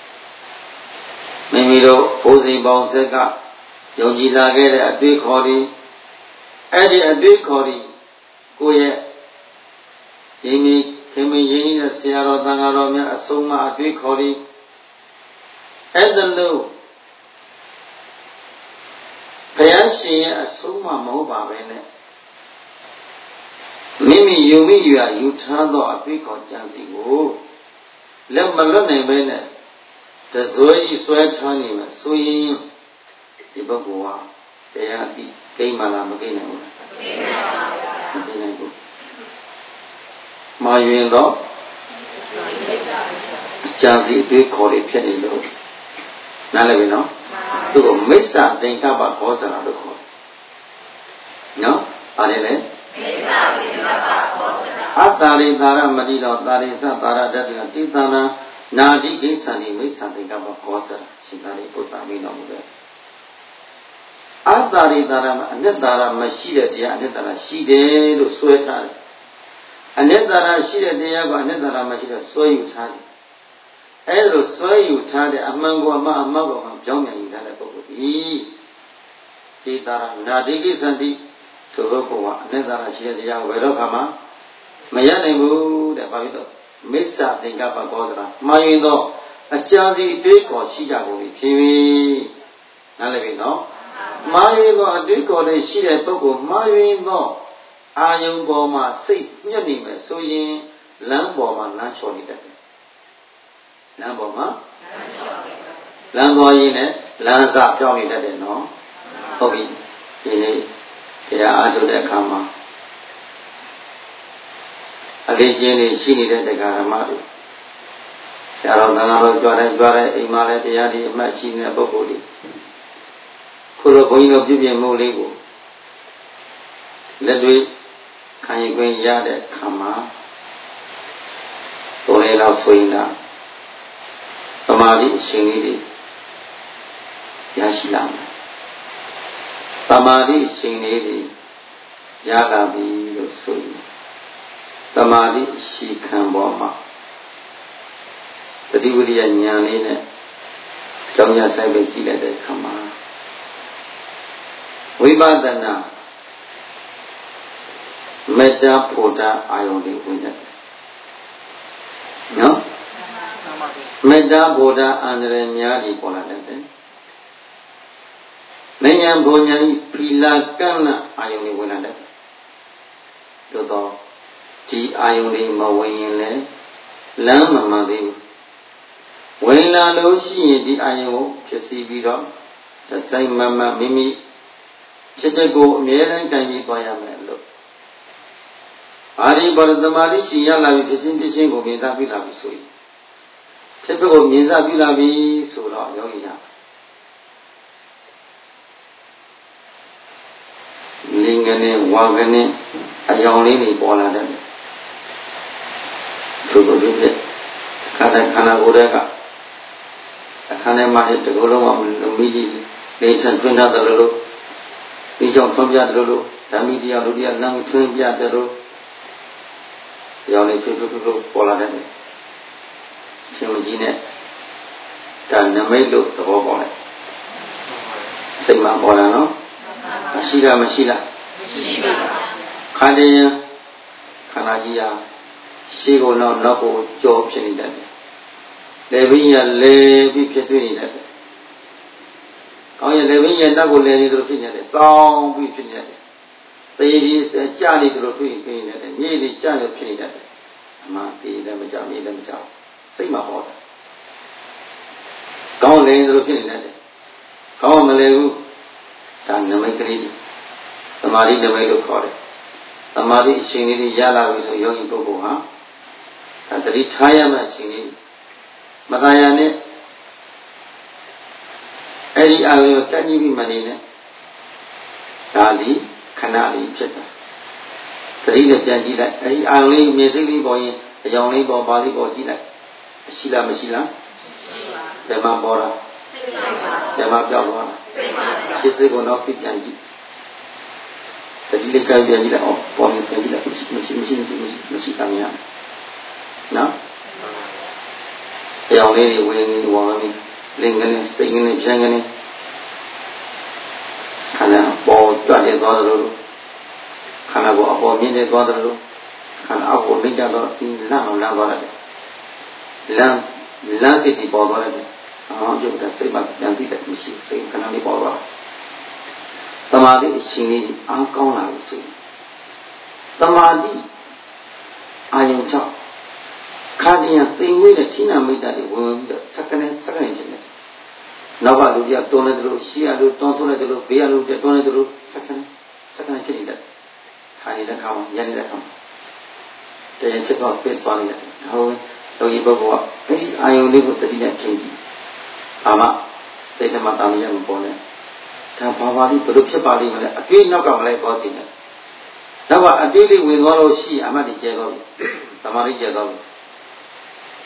မိမိတို့ဘိုးစိန်ပေါင်းဆက်ကယုံကြည်လာခဲ့တဲ့အတွေ့ခေါ်သည်အဲ့ဒီအတွေ့ခေါ်သည်ကိုယ့်ရဲ့ယင်းဒီခင်မင်းရင်းနှီးတဲ့ဆရာတော်တန်ဃာတော်များအဆုံးအမအတွေ့ခေါ်သည်အဲ့ဒါလို့ဘုရားရှင်ရဲ့အဆုံးအမမဟုတ်ပါပဲနဲ့မိမိယုံမိယူထားသောအတွေ့ခေါ်ကြံစီကိုလက်မလွတ်နိုင်ပဲနဲ့တဇွဲကြီးဆွဲထားနေမှာဆိုရင်ဒီပုဂ္ဂိုလ်ဟာတရားအသိကိမ္မာလားမကိနိုင်ဘူးလားမကိနိုင်ဘူးမာယွင်တော့အကြံစီအတွေ့ခေါ်တွေဖြစ်နေလို့နားလည်ပြီနော်သူကမိစ္ဆာသင်္ကပ္ပဘောဇနာလို့ခေါ်တယ်နော်ပါတယ်လေမိစ္ဆာသင်္ကပ္ပဘောဇနာအတ္တရိသာရမတိတော်တာရိသတာရတ္တိတိသနာ Nadi Gisani may something about Kosa, Shinari put a mean on there. Adari Dara, Anetara, Mashida, the Anetara, she did to sweat. Anetara, she did the Anetara, Mashida, so you tell. Ero so you tell the Amango, Amago, Jonah in the E. Nadi Gisani to Rokoa, Anetara, she did the Yago, Mayanimu, the Babito. Missa think up a godra. Mayino, a chargy dick or Chicago, TV. Nalevino. Mayino, a dick or a she at Togo. Mayino, Ayun Boma, 6 Yanime, so yin, Lamboma, naturally. Lamboma? Lamboine, Lanza, Johnny, that no. Hobby. They are to the Kama. A legend is seen in the Garamadu. Sarah, Jora, Imala, the Yadi, machine, a boboli. Pull a point of Vivian Moligo. Let me can you go in Yada, Kama? Orela Soina. Tamari, Shinidi. Yashilam. Tamari, Shinidi. Yagabi, Soina. Tamari Shikan Boma. The Dividi and Yanine, Jonia Sabe Gila de Kama. We bad the now. Meta Pota Ioni Winner. No? Meta Boda and Remiadi Polade. Nayan Bonyani Pila Kana Ioni Winner. Todo. T. Ioni Mawayne Lama Madi when La Lucy the Io Pesibido, the same Mamma Mimi Chicago, Miran Tiny Boyamelo. Ari Bardamari, she yalla with the Sinti of Mizabi Sui. Typical Mizabi Sura Yoya Lingane, Wagane, Ayoni Bolade. To go with it. Kana Bodega. A Kanema to go on immediately. Later, twin other little. Vision from Yadro, Damidia, Ludia, Nam, twin Yadro. The only people Bolade. Chimagine. Tanamelo, the Bobone. Sema Bolano. Mashila. Kandaya. Kanajia. She will not know jobs in that. Living a levy between that. Oh, you're living a double lady to finish it. Song between that. They is a Charlie to finish it. Nearly Charlie finish that. Among them, Jamie, them job. Same about it. Come lay to finish that. Come, Malay. Done the make the Mari the way to call it. The Mari is singing Yala with a young Bobo, huh? At the retirement singing Madayane Eddie Ayo can you be Manine Sali Canali Cheta. The leader Janjila, Eddie Ayo musically boy, a young labor body or Gila Shila Mashila Dema Bora Dema Jawara she's going to see Janji. The leader Janjila or Bonnie Janjila machine. No? They only winning one, lingering, singing, singing. Can I ball 20 dollars? Can I go up or minute dollar? Can I go make a in Lang? Lang city ball. I want you to say about Yanti that machine, say, can only ball. Tamadi is singing, Uncle, I will say. Tamadi, I am top. Cardian thing with a tina made that it will be the second engine. Nova Ludia Donado, Shia, Tonto, Bea, Donado, second engine. Hanida come, Yanida come. They keep out bit bonnet. How do you go up? I only with the dinner change. Ama, state of Madame Bonnet. Tampavali, Purupia, a twin knockout like Bosnia. Now I dealing with all she, Amadi Jero, Tamari Jero.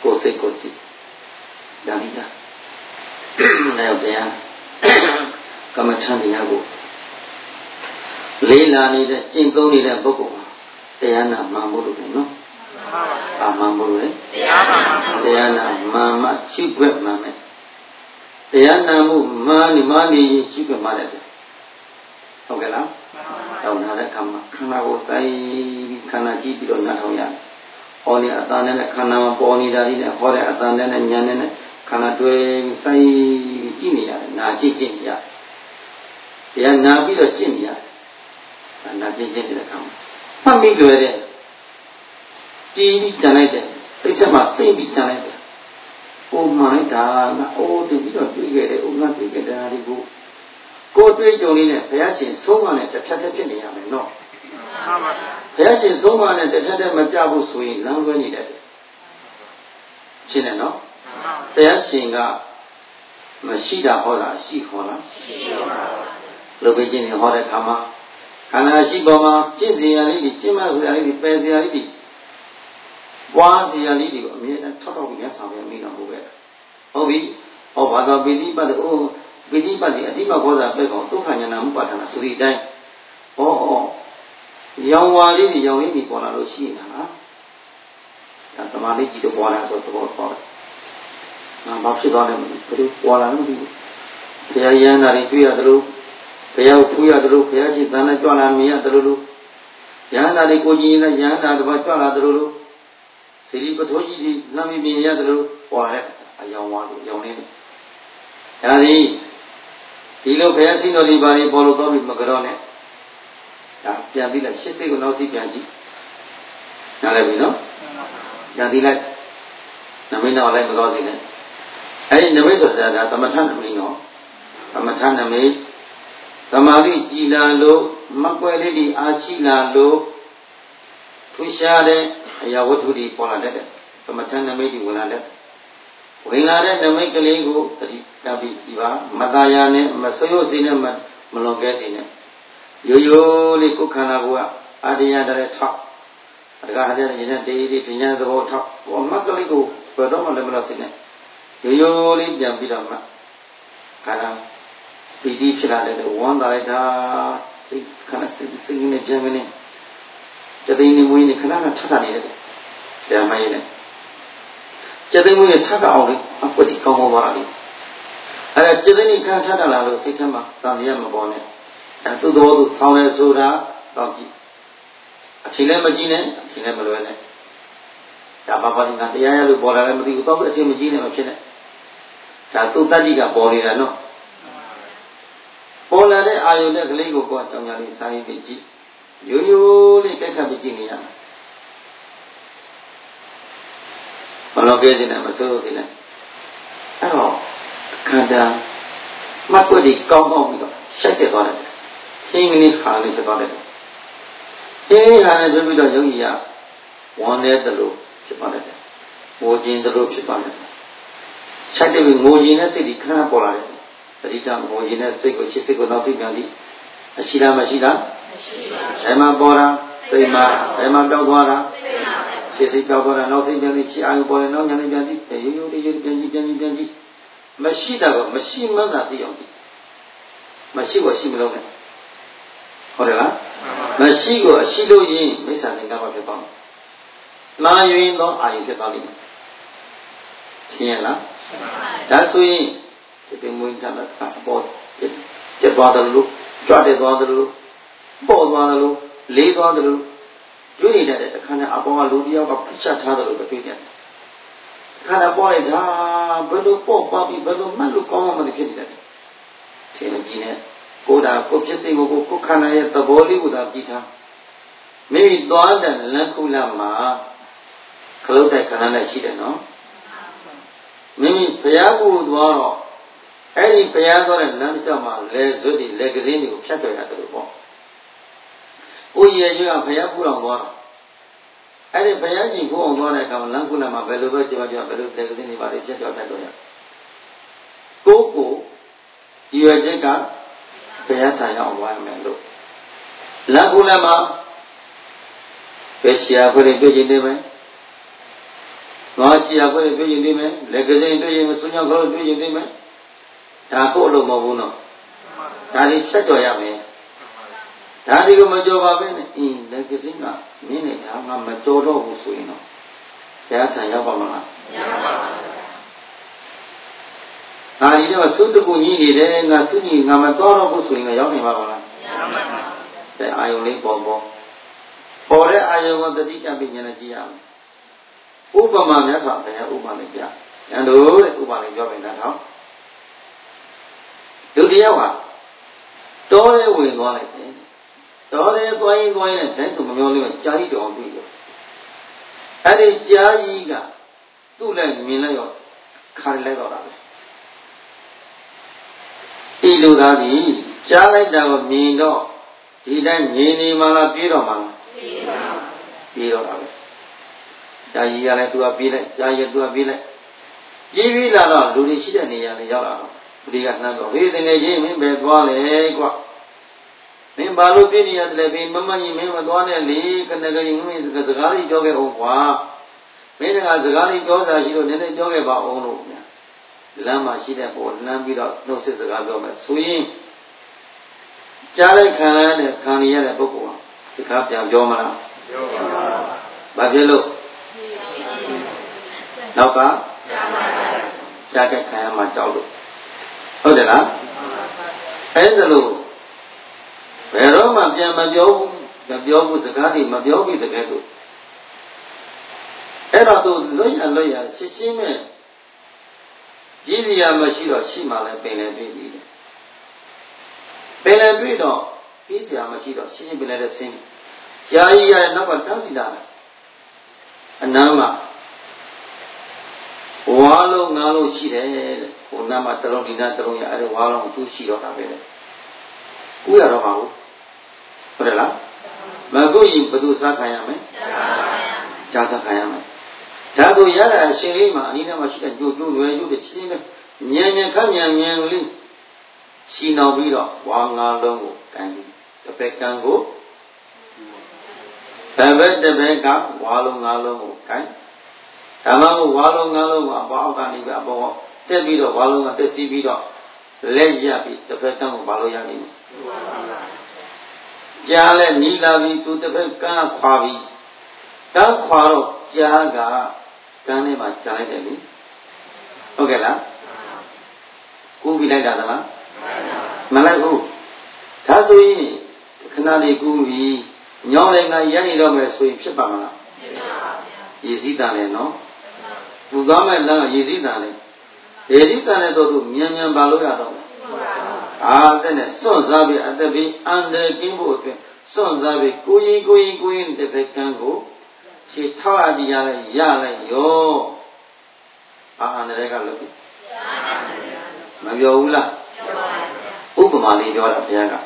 ကိုစိတ်ကိုစိဒါလိတာနောက်တရားကမ္မထံတရားကိုလေးလာနေတဲ့ကျင့်သုံးနေတဲ့ပုဂ္ဂိုလ်တရားနာမှန်ဖို့လို့နော်မှန်ဖို့လို့လေတရားနာမှန်မှရှိခွင့်မှန်မယ်တရားနာမှုမှန်နေရှိခွင့်မှတယ်ဟုတ်ကဲ့လားတော့နာတဲ့ခါမှာခန္ဓာကိုယ်စိုက်ပြီးခန္ဓာကြည့်ပြီးတော့နားထောင်ရတယ်ဟောနေအတန်နဲ့ခန္ဓာမှာပေါ်နေတာလေးနဲ့ဟောတဲ့အတန်နဲ့ဉာဏ်နဲ့ခန္ဓာတွဲပြီးစိုက်ကြည့်နေရတယ်နာကြည့်နေရတယ်တရားနာပြီးတော့ကြည့်နေရတယ်နာကြည့်နေတဲ့ခါမှာမှတ်မိလွယ်တဲ့တီးပြီးကြံလိုက်တယ်စိတ်ထဲမှာစိတ်ပြီးကြံလိုက်တယ်အိုးမှန်လိုက်တာငါအိုးတပြီးတော့တွေးခဲ့တယ်အိုးငါတွေးခဲ့တဲ့ဟာတွေကိုကိုယ်တွေးကြုံလေးနဲ့ဘုရားရှင်ဆုံးမနဲ့တစ်ထက်ထက်ဖြစ်နေရမယ်နော်မှန်ပါဗျာဘုရားရှင်ဆုံးမနဲ့တစ်ထက်ထက်မကြဘူးဆိုရင်လမ်းလွဲနေတယ်ရှင်းတယ်နော်ဘုရားရှင်ကမရှိတာဟောတာရှိဟောလားရှိပါဘူးလူပဲကျင့်နေဟောတဲ့ခါမှာခန္ဓာရှိပေါ်မှာကျင့်စီရလေးတွေကျင့်မဲ့စီရလေးတွေပယ်စီရလေးတွေပွားစီရလေးတွေကိုအမြဲတမ်းထောက်ပြီးရဆောင်ရမိတော့ဘူးပဲဟုတ်ပြီဟောဘာသာပိဋိပတ်ကိုပိဋိပတ်ဒီအတိမဘောဇာပဲကောင်ဒုက္ခဉာဏ်မှုပါဒနာဆိုဒီတိုင်းရောင်ဝါလေးတွေရောင်ရင်းတွေပေါ်လာလို့ရှိနေတာလားဒါသမာဓိကြီးတော့ပေါ်လာဆိုတော့ပေါ်တယ်ငါဘာဖြစ်သွားလဲမသိဘူးပေါ်လာလို့မသိဘူးဘုရားရဟန္တာတွေတွေ့ရတယ်လို့ဘုရားကိုထူးရတယ်လို့ဘုရားရှိသံနဲ့ကြွလာမြင်ရတယ်လို့ရဟန္တာတွေကိုကြည့်ရင်ရဟန္တာတစ်ပါးကြွလာတယ်လို့စီရိပထိုးကြီးကြီးလမ်းမြင်ရတယ်လို့ပေါ်တဲ့အယောင်ဝါလို့ရောင်နေတယ်ဒါဒီလိုဘုရားရှိတော်ဒီပါရီပေါ်လို့တော့ပြီးမကြောနဲ့ဒါပြန်ပြီးလိုက်ရှစ်စိတ်ကိုနောက်စီပြန်ကြည့်နားလည်ပြီနော်ပြန်ပြီးလိုက်နမိတ်တော့လိုက်မတော်စီနဲ့အဲဒီနမိတ်ဆိုတာဒါသမထနမိတ်နော်သမထနမိတ်သမာဓိကြည်လာလို့မကွယ်လေးဒီအာရှိလာလို့ထူရှားတဲ့အရာဝတ္ထုတွေပေါ်လာတဲ့သမထနမိတ်တွေဝင်လာတဲ့ဝင်လာတဲ့နမိတ်ကလေးကိုတတိကပြီးကြည်ပါမသားရနဲ့မဆွေးစေနဲ့မလွန်ကဲစေနဲ့ရိုးရိုးလေးကိုယ်ခန္ဓာကိုယ်ကအာတရားတဲ့ထောက်အတကားတဲ့ရင်နဲ့တေးတေးတင်ညာသဘောထောက်ဟောမက်ကလေးကိုဘယ်တော့မှလည်းမလို့စေနဲ့ရိုးရိုးလေးပြန်ပြီးတော့မှခန္ဓာပီတိဖြစ်လာတဲ့ဝမ်းသာလိုက်တာစိတ်ခန္ဓာစိတ်နဲ့ကြံနေတသိန်းနေမွေးနေခဏခဏထပ်တာနေတယ်ဆရာမကြီးနဲ့ကျသိန်းမွေးနဲ့ထပ်ကအောင်လေအကွက်ဒီကောင်းကောင်းသွားတာလေအဲ့ဒါကျသိန်းကြီးခံထပ်တာလားလို့စိတ်ထဲမှာတန်တရားမပေါ်နဲ့အဲသူ့သဘောသူဆောင်းနေဆိုတာတော့ကြည့်အထင်လည်းမကြည့်နဲ့အထင်လည်းမလွယ်နဲ့ဒါဘာလို့ငါတရားရလို့ပေါ်လာလည်းမသိဘူးတော့အထင်မကြည့်နဲ့မဖြစ်နဲ့ဒါသူ့တတ္တိကပေါ်နေတာနော်ပေါ်လာတဲ့အာယုန်နဲ့ကလေးကိုကိုယ်ကြောင်ညာလေးစားရပြီးကြည့်ရိုးရိုးလေးကြက်ခတ်ပြီးကြည့်နေရမှာမလောကဲနေမစိုးစင်းနဲ့အဲ့တော့ခန္ဓာမတ်ွက်ဒီကောင်းပြီးတော့ရှိုက်တက်သွားတယ်ဟင်းကလေးခါလေးတက်သွားတယ်ဟင်းဟာနဲ့ဆိုပြီးတော့ယုံကြည်ရဝမ်းနေတဲ့လို့ဖြစ်သွားတယ်ငိုခြင်းတဲ့လို့ဖြစ်သွားတယ်ရှိုက်တယ်ပြီးငိုခြင်းနဲ့စိတ်ဒီခဏပေါ်လာတယ်ပရိသတ်ငိုခြင်းနဲ့စိတ်ကိုချစ်စိတ်ကိုနောက်စိတ်ပြန်ပြီးအရှိလားမရှိလားမရှိပါဘူးဘယ်မှာပေါ်တာစိတ်မှာဘယ်မှာပြောက်သွားတာစိတ်မှာရှေ့စိတ်ပြောက်သွားတာနောက်စိတ်ပြန်ပြီးရှေ့အာရုံပေါ်တယ်နောက်ညာနေပြန်ပြီးရိုးရိုးလေးပြန်ကြည့်မရှိတာကမရှိမှန်းသာသိအောင်ကြည့်မရှိကိုရှိမလို့နဲ့ဟုတ်တယ်လားမရှိကိုအရှိလို့ရင်မိစ္ဆာသင်္ကပ္ပဖြစ်ပါမယ်နာယွင်သောအာယုဖြစ်သွားလိမ့်မယ်ရှင်းရလားဒါဆိုရင်ဒီမွေးတာကအပေါ်ကျသွားတယ်လို့ကြွတယ်သွားတယ်လို့ပေါ်သွားတယ်လို့လေးသွားတယ်လို့ကျွေးနေတဲ့အခါနဲ့အပေါ်ကလူတယောက်ကဖိချက်ထားတယ်လို့တွေ့တယ်ခန္ဓာပေါ်လိုက်တာဘယ်လိုပေါ့ပါပြီးဘယ်လိုမှတ်လို့ကောင်းမှမဖြစ်နေတယ်ထင်ကြည့်နဲ့ကိုယ်တာကိုဖြစ်စိကိုကိုခန္ဓာရဲ့သဘောလေးကိုသာပြီးထားမိမိသွားတဲ့လက္ခုလမှာခလုတ်တဲ့ခန္ဓာနဲ့ရှိတယ်နော်မိမိဘုရားကိုသွားတော့အဲ့ဒီဘုရားသွားတဲ့လမ်းတစ်လျှောက်မှာလဲဇွတ်တွေလက်ကစင်းတွေကိုဖြတ်ကြရတယ်လို့ပေါ့။ဦးရဲ့ကျွေးကဘုရားပူတော်သွားတော့အဲ့ဒီဘုရားကြီးပူအောင်သွားတဲ့အခါမှာလမ်းကုလမှာဘယ်လိုပဲကြွားကြွားဘယ်လိုလက်ကစင်းတွေပါလေဖြတ်ကြတယ်လို့ရ။ကိုဒီရွယ်ချက်ကဘုရားထံရောက်သွားမယ်လို့လမ်းကုလမှာဘယ်ရှာခွေတွေ့ကျင်နေမယ်သွားရှိရခွင့်တွေ့ရင်တွေ့မယ်လက်ကစင်းတွေ့ရင်ဆွညောက်ခေါ်တွေ့ရင်တွေ့မယ်ဒါကိုအလို့မဟုတ်ဘူးနော်ဒါတွေဖြတ်ကျော်ရမယ်ဒါတွေကိုမကျော်ပါပဲနဲ့အင်းလက်ကစင်းကမင်းနဲ့ဒါမှမကျော်တော့ဘူးဆိုရင်တော့ဘုရားထံရောက်ပါမလားမရောက်ပါဘူးဒါဒီတော့သုတ္တကုညီနေတယ်ငါသုညီငါမတော်တော့ဘူးဆိုရင်ရောက်နေပါမလားမရောက်ပါဘူးတဲ့အာယုံလေးပေါ်တဲ့အာယုံကိုတတိယပြဉာဏ်နဲ့ကြည့်ရမယ်ဥပမာမြတ်စွာဘုရားဥပမာလေးပြ။ဉာဏ်တို့တဲ့ဥပမာလေးပြောပြတာတော့ဒုတိယဟာတောထဲဝင်သွားလိုက်တယ်။တောထဲသွားရင်တိုင်းသူမမျောလေးကကြားကြီးတော်တွေ့တယ်။အဲ့ဒီကြားကြီးကသူ့လည်းမြင်လိုက်ရောခါလိုက်တော့တာပဲ။ဒီလိုသားကြီးကြားလိုက်တာကိုမြင်တော့ဒီတိုင်းမြင်နေမှလားပြေးတော့မှလားပြေးတော့တာပဲကြာကြီးရလဲသူကပြေးလိုက်ကြာရက်သူကပြေးလိုက်ပြေးပြီးလာတော့လူတွေရှိတဲ့နေရာတွေရောက်လာတော့ဘုရားကနှမ်းတော့ဟေးတကယ်ချင်းမင်းပဲသွားလေကွာမင်းဘာလို့ပြေးနေရတယ်လဲဘယ်မမကြီးမင်းမသွားနဲ့လေကနကကြီးမင်းစကားလေးပြောခဲ့အောင်ကွာမင်းကစကားလေးပြောတာရှိလို့နည်းနည်းပြောခဲ့ပါအောင်လို့ညာလမ်းမှာရှိတဲ့ပေါ်လမ်းပြီးတော့နှုတ်ဆက်စကားပြောမယ်ဆိုရင်ကြားလိုက်ခံရတဲ့ခံရတဲ့ပုဂ္ဂိုလ်ကစကားပြန်ပြောမလားပြောပါဘူးဘာဖြစ်လို့နောက်ကကြားတဲ့ခံရမှာကြောက်လို့ဟုတ်တယ်လားအဲ့ဒါလို့ဘယ်တော့မှပြန်မပြောဘူးစကားတွေမပြောပြီးတကယ်လို့အဲ့တော့သူလွတ်ရရှင်းမဲ့ရည်စရာမရှိတော့ရှိမှလည်းပင်လည်းတွေ့ပြီပင်လည်းတွေ့တော့ရည်စရာမရှိတော့ရှင်းပင်လည်းဆင်းကြာကြီးရတဲ့နောက်ကတန်းစီတာအနမ်းမှာဝါလုံးငါလုံးရှိတယ်တဲ့ဟိုနားမှာတလုံးဒီနားတလုံးရအဲ့ဒီဝါလုံးသူရှိတော့တာပဲတဲ့ကူရတော့ပါဘူးဟုတ်တယ်လားမကူရင်ဘယ်သူစားခံရမလဲကြားစားခံရမယ်ဒါဆိုရတဲ့အရှင်လေးမှာအနည်းနဲ့မှရှိတဲ့ကြိုးလွယ်ကြိုးတွေချင်းပဲမြန်ခက်မြန်လေးရှင်းအောင်ပြီးတော့ဝါငါလုံးကိုကန်ပြီးတစ်ဖက်ကံကိုတစ်ဖက်ကဝါလုံးငါလုံးကိုကန်ဓမ္မကိုဝါလုံးငါလုံးကအပေါ်အောက်ကနေပဲအပေါ်တက်ပြီးတော့ဝါလုံးကတက်စီးပြီးတော့လက်ရပြီးတစ်ဖက်ကံကိုဘာလို့ရနိုင်လဲကြားလဲနီးလာပြီးသူတစ်ဖက်ကံခွာပြီးကံခွာတော့ကြားကကံထဲမှာကြားလိုက်တယ်လေဟုတ်ကဲ့လားကူးပြီးလိုက်တာသလားမလိုက်ဘူးဒါဆိုရင်ခဏလေးကူးပြီးညောင်းလည်းကရနေတော့မယ်ဆိုရင်ဖြစ်ပါမလားဖြစ်ပါပါရည်စည်းတန်လည်းနော်သူသွားမဲ့လမ်းကရည်စည်းတန်လည်းရည်စည်းတန်လည်းတော့သူမြန်ပါလို့ရတော့မယ်အားတဲ့နဲ့စွန့်စားပြီးအသက်ပြီးအန္တရာယ်ကင်းဖို့အတွက်စွန့်စားပြီးကိုရင်တစ်ဖက်ကံကိုခြေထောက်အပ်ရလိုက်ရောအာအန္တရာယ်ကလို့မပြောဘူးလားဥပမာလေးပြောတာဘုရားက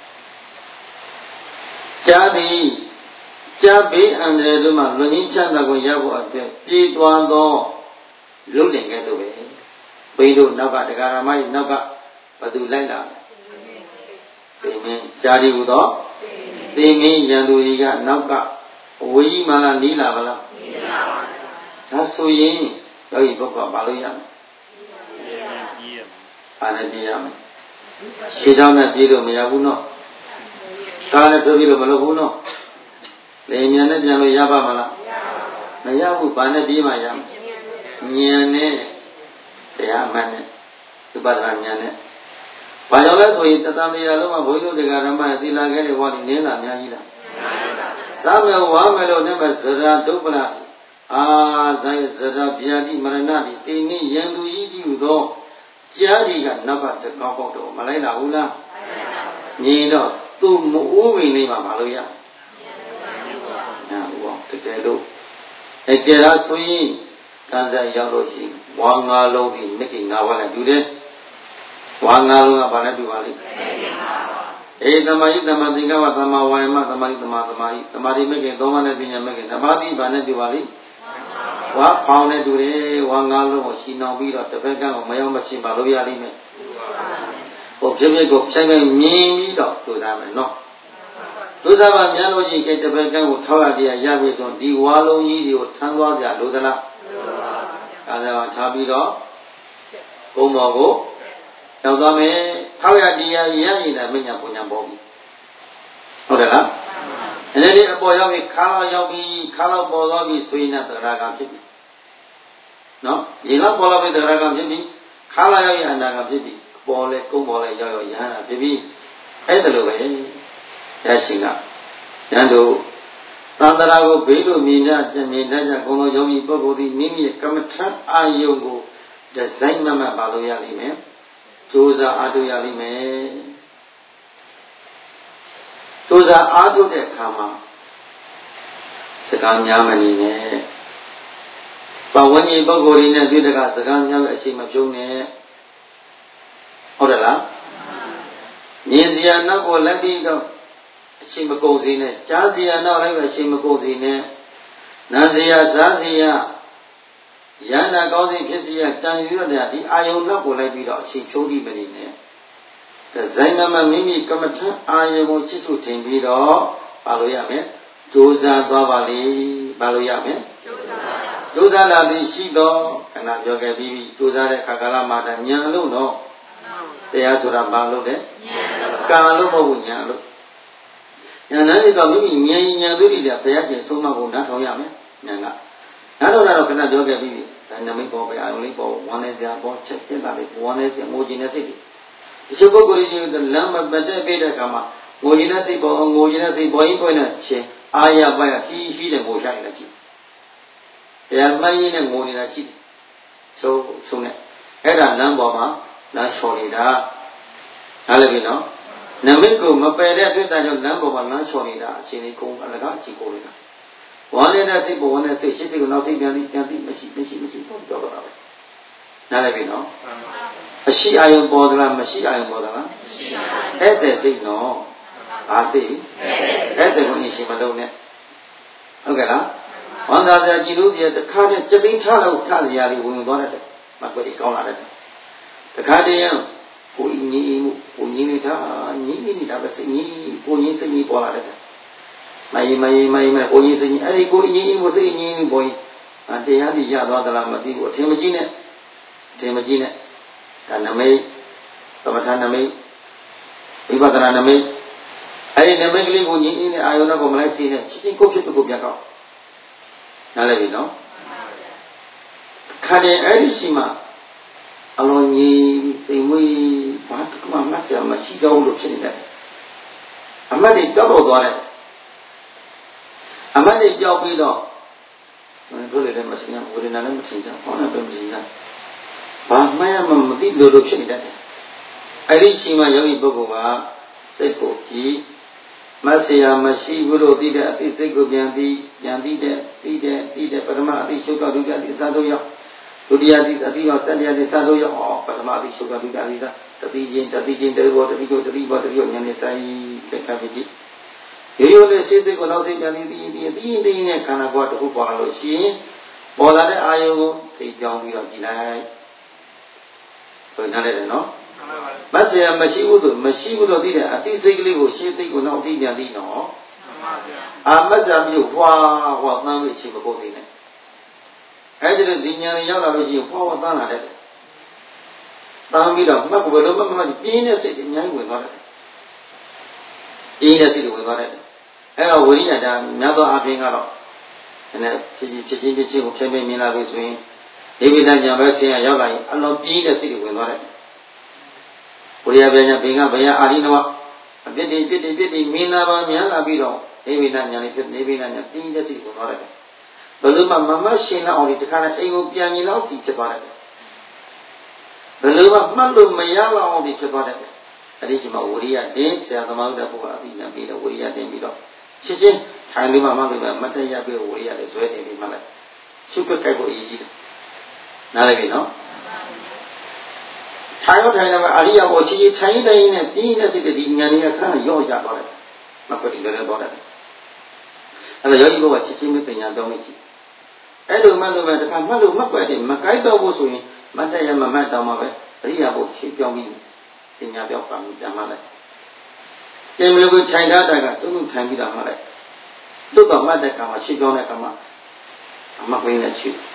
ကြားပြီးအန္တရာယ်တို့မှာလွန်ရင်းချမ်းသာကိုရဖို့အတွက်ပြေးသွားသောလုံလင်ကဲ့သို့ပဲဘိတို့နောက်ကတရားဓမ္မကြီးနောက်ကဘသူလိုက်လာသိမင်းကြားဒီဟူသောသိမင်းရန်သူကြီးကနောက်ကအဝေးကြီးမှလားနီးလာပါလားနီးလာပါဘူးဒါဆိုရင်ယောဂီပုဂ္ဂိုလ်ကဘာလို့ရမလဲဘာနဲ့ပြေးရမလဲခြေထောက်နဲ့ပြေးလို့မရဘူးနော်ကားနဲ့ထိုးပြီးလို့မလုပ်ဘူးနော်လေမြန်နဲ့ပြန်လို့ရပါမလားမရဘူးဘာနဲ့ပြေးမှရမလဲဉာဏ်နဲ့တရားမှန်နဲ့ဥပဒနာဉာဏ်နဲ့ဘာကြောင့်လဲဆိုရင်တသံတရားလုံးမှာဘုန်းကြီးတို့တရားဓမ္မသီလခဲတွေဟောဒီနင်းလာအများကြီးလားသာမေဝါမေလို့နဲ့မဲ့ဇရာဒုပ္ပလာဇာယဇရာဗျာတိမရဏတိတိနိယံသူကြီးကြီးဟူသောကြားဒီကနောက်ကတကောက်ပေါက်တော့မလိုက်တာဘူးလားမြင်တော့သူ့မအိုးဝင်လေးမှာမလို့ရတကယ်လို့တကယ်လားဆိုရင်ကံစားရောက်လို့ရှိရင်ဝါငါလုံးဒီမြစ်ကြီးငါးပါးနဲ့တူတယ်ဝါငါလုံးကဘာနဲ့တူပါလိမ့်သမာဓိသမာသင်္ကပ္ပသမာဝါယမသမာဓိသမာဓိမြစ်ကြီးသုံးပါးနဲ့ပညာမြစ်ကြီးသမာဓိဘာနဲ့တူပါလိမ့်ဝါပေါင်းနဲ့တူတယ်ဝါငါလုံးကိုရှင်းအောင်ပြီးတော့တစ်ဖက်ကမရောက်မရှင်းပါလို့ရလိမ့်မယ်ဟိုဖြစ်ကိုဖြိုင်မြင်ပြီးတော့သူသားမယ်နော်သူသားပါမြန်လို့ကြီးကတစ်ဖက်ကကိုထောက်ရပြရပြီဆိုဒီဝါလုံးကြီးတွေကိုထမ်းသွားကြလို့သလားကာသဝထားပြီးတော့ကုန်းတော်ကိုရောက်သွားမယ်ထောက်ရတရားရရင်လည်းမညာပုံညာပေါ်ပြီဟုတ်တယ်လားအဲ့ဒီအပေါ်ရောက်ပြီးခါလောက်ရောက်ပြီးခါလောက်ပေါ်သွားပြီဆိုရင်လည်းတရားကဖြစ်ပြီနော်ရေလောက်ပေါ်လာပြီတရားကဖြစ်ပြီခါလောက်ရောက်ရင်အနာကဖြစ်ပြီပေါ်လဲကုန်းပေါ်လဲရောက်ရဟန္တာဖြစ်ပြီအဲ့ဒါလိုပဲရရှိကရန်တို့သံဃာကိုဘေးလိုမြင်ကြမြင်တတ်ကြကုံတော်ယောဂီပုဂ္ဂိုလ်သည်မိမိရဲ့ကမ္မထအာယုံကိုဒီဇိုင်းမှပါလို့ရလိမ့်မယ်ကြိုးစားအားထုတ်ရလိမ့်မယ်ကြိုးစားအားထုတ်တဲ့အခါမှာစကားများမနေနဲ့ပဝန်းကျင်ပုဂ္ဂိုလ်တွေနဲ့တွေ့တဲ့ကစကားများပဲအချိန်မပြုံးနဲ့ဟုတ်တယ်လားမြင်စရာနောက်ကိုလက်ပြီးတော့အချိန်မကုန်စေနဲ့ကြားစရာနောက်လည်းပဲအချိန်မကုန်စေနဲ့နားစရာစားစရာရဟနာကောင်းစီဖြစ်စီရတန်ယူရတဲ့ဒီအာယုံနောက်ကိုလိုက်ပြီးတော့အချိန်ဖြုံးပြီးမနေနဲ့ဇိုင်းမမိမိကမ္မထအာယုံကိုချစ်သူထင်ပြီးတော့ပါလို့ရမယ်ကြိုးစားသွားပါလေပါလို့ရမယ်ကြိုးစားလာပြီးရှိတော့ခဏပြောခဲ့ပြီးကြိုးစားတဲ့ခါကာလမှာညံလို့တော့တရားဆိုတာဘာလို့လဲကာလို့မဟုတ်ဘူးညာလို့ညာနဲ့တော့မိမိဉာဏ်ဉာဏ်တို့တွေဘုရားရှင်ဆုံးမကိုနားထောင်ရမယ်ညာကနားထောင်တော့ခဏပြောခဲ့ပြီးဒါနမိတ်ပေါ်ပဲအာယုံလေးပေါ်ဝမ်းနေစရာပေါ်ချက်တင်တာလေးဝမ်းနေစရာငိုကျင်တဲ့စိတ်တွေဒီချက်ပုဂ္ဂိုလ်ကြီးလမ်းမပတ်တဲ့ပြတဲ့အခါမှာငိုကျင်တဲ့စိတ်ပေါ်ငိုကျင်တဲ့စိတ်ပေါ်ရင်ပေါ်နေချင်းအာရပါရဟီဟီတဲ့ငိုဆိုင်နေတာရှိတရားမှန်ရင်နဲ့ငိုနေတာရှိတယ်ဆုံးနဲ့အဲ့ဒါလမ်းပေါ်မှာလမ်းလျှော်နေတာနားလည်ပြီနော်နမိတ်ကိုမပယ်တဲ့အတွက်ကြောင့်လမ်းပေါ်မှာလမ်းလျှော်နေတာအရှင်လေးကုန်းအလကားကြည့်ကိုနေတာဝမ်းနေတဲ့စိတ်ပေါ်ဝမ်းနေတဲ့စိတ်ရှိစိတ်ကိုနောက်စိတ်ပြန်ပြီးမရှိပေါ့တော့တာပဲနားလည်ပြီနော်အရှိအာယုံပေါ်သလားမရှိအာယုံပေါ်သလားအဲ့တဲ့စိတ်နော်ဘာစိတ်အဲ့တဲ့ကိုအရှင်မလုံးနဲ့ဟုတ်ကဲ့လားဝမ်းသာစရာကြည်လို့စရာတခါတည်းကြပိထားလို့ထစရာတွေဝင်သွားတယ်မကွက်ကြီးကောင်းလာတယ်တခါတည်းကိုညီမှုကိုညီနေတာနေတာပဲစိတ်ညီကိုညီစိတ်ညီပေါ်လာတယ်မယမကိုညီစိတ်ညီအဲ့ဒီကိုညီမှုစိတ်ညီပေါ်ရင်တရားကြီးရသွားသလားမသိဘူးအထင်မကြီးနဲ့ဒါနမိတ်သမထနမိတ်ဝိပဿနာနမိတ်အဲ့ဒီနမိတ်ကလေးကိုညီနဲ့အာယုဏကိုမလိုက်စီနဲ့ချင်းကိုဖြစ်ကိုပြတ်တော့နားလည်ပြီနော်ခါတယ်အဲ့ဒီရှိမှအလုံးကြီးသိမွေးဘာတကမှမဆရာမရှိတော့လို့ဖြစ်နေတယ်အမတ်တွေကြောက်တော့သွားတယ်အမတ်တွေကြောက်ပြီးတော့တို့လည်းမထင်ကြဝေဒနာလည်းမထင်ကြဟောလည်းမထင်ကြဘာမှမသိလို့ဖြစ်နေတယ်အဲ့ဒီရှိမှယောဂီပုဂ္ဂိုလ်ကစိတ်ကိုကြည်မဆရာမရှိဘူးလို့သိတဲ့အသိစိတ်ကိုပြန်သိတဲ့ပထမအသိချုပ်တော့ဒုတိယအသိအစားတို့ရောက်ဒုတိယအသိရောက်တတိယအသိစားတို့ရောက်ပထမအသိချုပ်တော့ဒုတိယအသိစားတတိချင်းတေဘောတတိကိုဉာဏ်နဲ့ဆိုင်ခက်ခါဖြစ်ကြည့်ရိုးနဲ့စိတ်ကိုနောက်စိတ်ပြန်သိနဲ့ခန္ဓာကိုယ်တစ်ခုပေါ်လာလို့ရှိရင်ပေါ်လာတဲ့အာယုံကိုစိတ်ပြောင်းပြီးတော့ကြည်လိုက်ဘယ်နားလဲနော်မဆရာမရှိဘူးလို့သိတဲ့အသိစိတ်ကလေးကိုရှင်းသိကိုနောက်သိပြန်သိနော်အာမဆရာမျိုးဟွာသမ်းပြီးချင်းမကုန်စေနဲ့အဲ့ဒီလိုဒီညာရောက်လာလို့ရှိရင်ဟွာသမ်းလာတယ်သမ်းပြီးတော့မှတ်ကိုဘယ်လိုမှမပြင်းတဲ့စိတ်အများကြီးဝင်သွားတယ်ပြင်းတဲ့စိတ်ဝင်သွားတယ်အဲ့တော့ဝိရိယတာများသောအားဖြင့်ကတော့ဖြစ်ချင်းကိုဖြည်းဖြည်းမြင်လာလို့ဆိုရင်ဒီဝိဒညာပဲဆင်းရရောက်လာရင်အလုံးပြင်းတဲ့စိတ်ဝင်သွားတယ်ဘုရားဗျာညာဘင်္ဂဘယအာရိနဝအပြစ်တွေမင်းလာပါများလာပြီးတော့နေဝိဒညာလေးဖြစ်နေဝိဒညာပြင်းတဲ့စိတ်ဝင်သွားတယ်ဘယ်လိုမှမမရှင်းအောင်ဒီတခါနဲ့အိမ်ကိုပြန်ရင်တော့ကြည့်ဖြစ်သွားတယ်ဘယ်လိုမှမှတ်လို့မရလောက်အောင်ဒီဖြစ်သွားတယ်အဲ့ဒီချိန်မှာဝိရိယတင်းဆရာသမားတို့ကဘုရားအသိဉာဏ်ပြီးတော့ဝိရိယတင်းပြီးတော့ချင်းထိုင်လို့မှမလို့ပဲမတ်တရားပြီးဝိရိယလေးဇွဲတင်ပြီးမှလည်းရှုပ်ကြိုက်ဖို့အရေးကြီးတယ်နားလည်ပြီနော်ထိုင်တော့ထိုင်တော့အရိယာကိုချင်းထိုင်တိုင်းနဲ့ပြင်းတဲ့စိတ်ဒီဉာဏ်ကြီးခဏရော့ကြသွားတယ်မကွက်တီလည်းသွားတယ်အဲ့တော့ယောဂီဘုရားချင်းမပညာကြောင်းလေးကြည့်အဲ့လိုမှလို့ပဲတခါမှတ်လို့မကွက်တယ်မကိုက်တော့ဘူးဆိုရင်မတ်တရားမမှတ်တော့မှပဲအရိယာကိုချင်းပြောင်းပြီးပညာပြောင်းပါမှုပြန်မှလိုက်ကျင်မလို့ထိုင်ထားတာကသူ့ထိုင်ပြီးတာမှလိုက်တို့တော့မှတ်တဲ့ကံမှာရှင်းပြောင်းတဲ့ကံမှာအမကွင်းနဲ့ရှင်း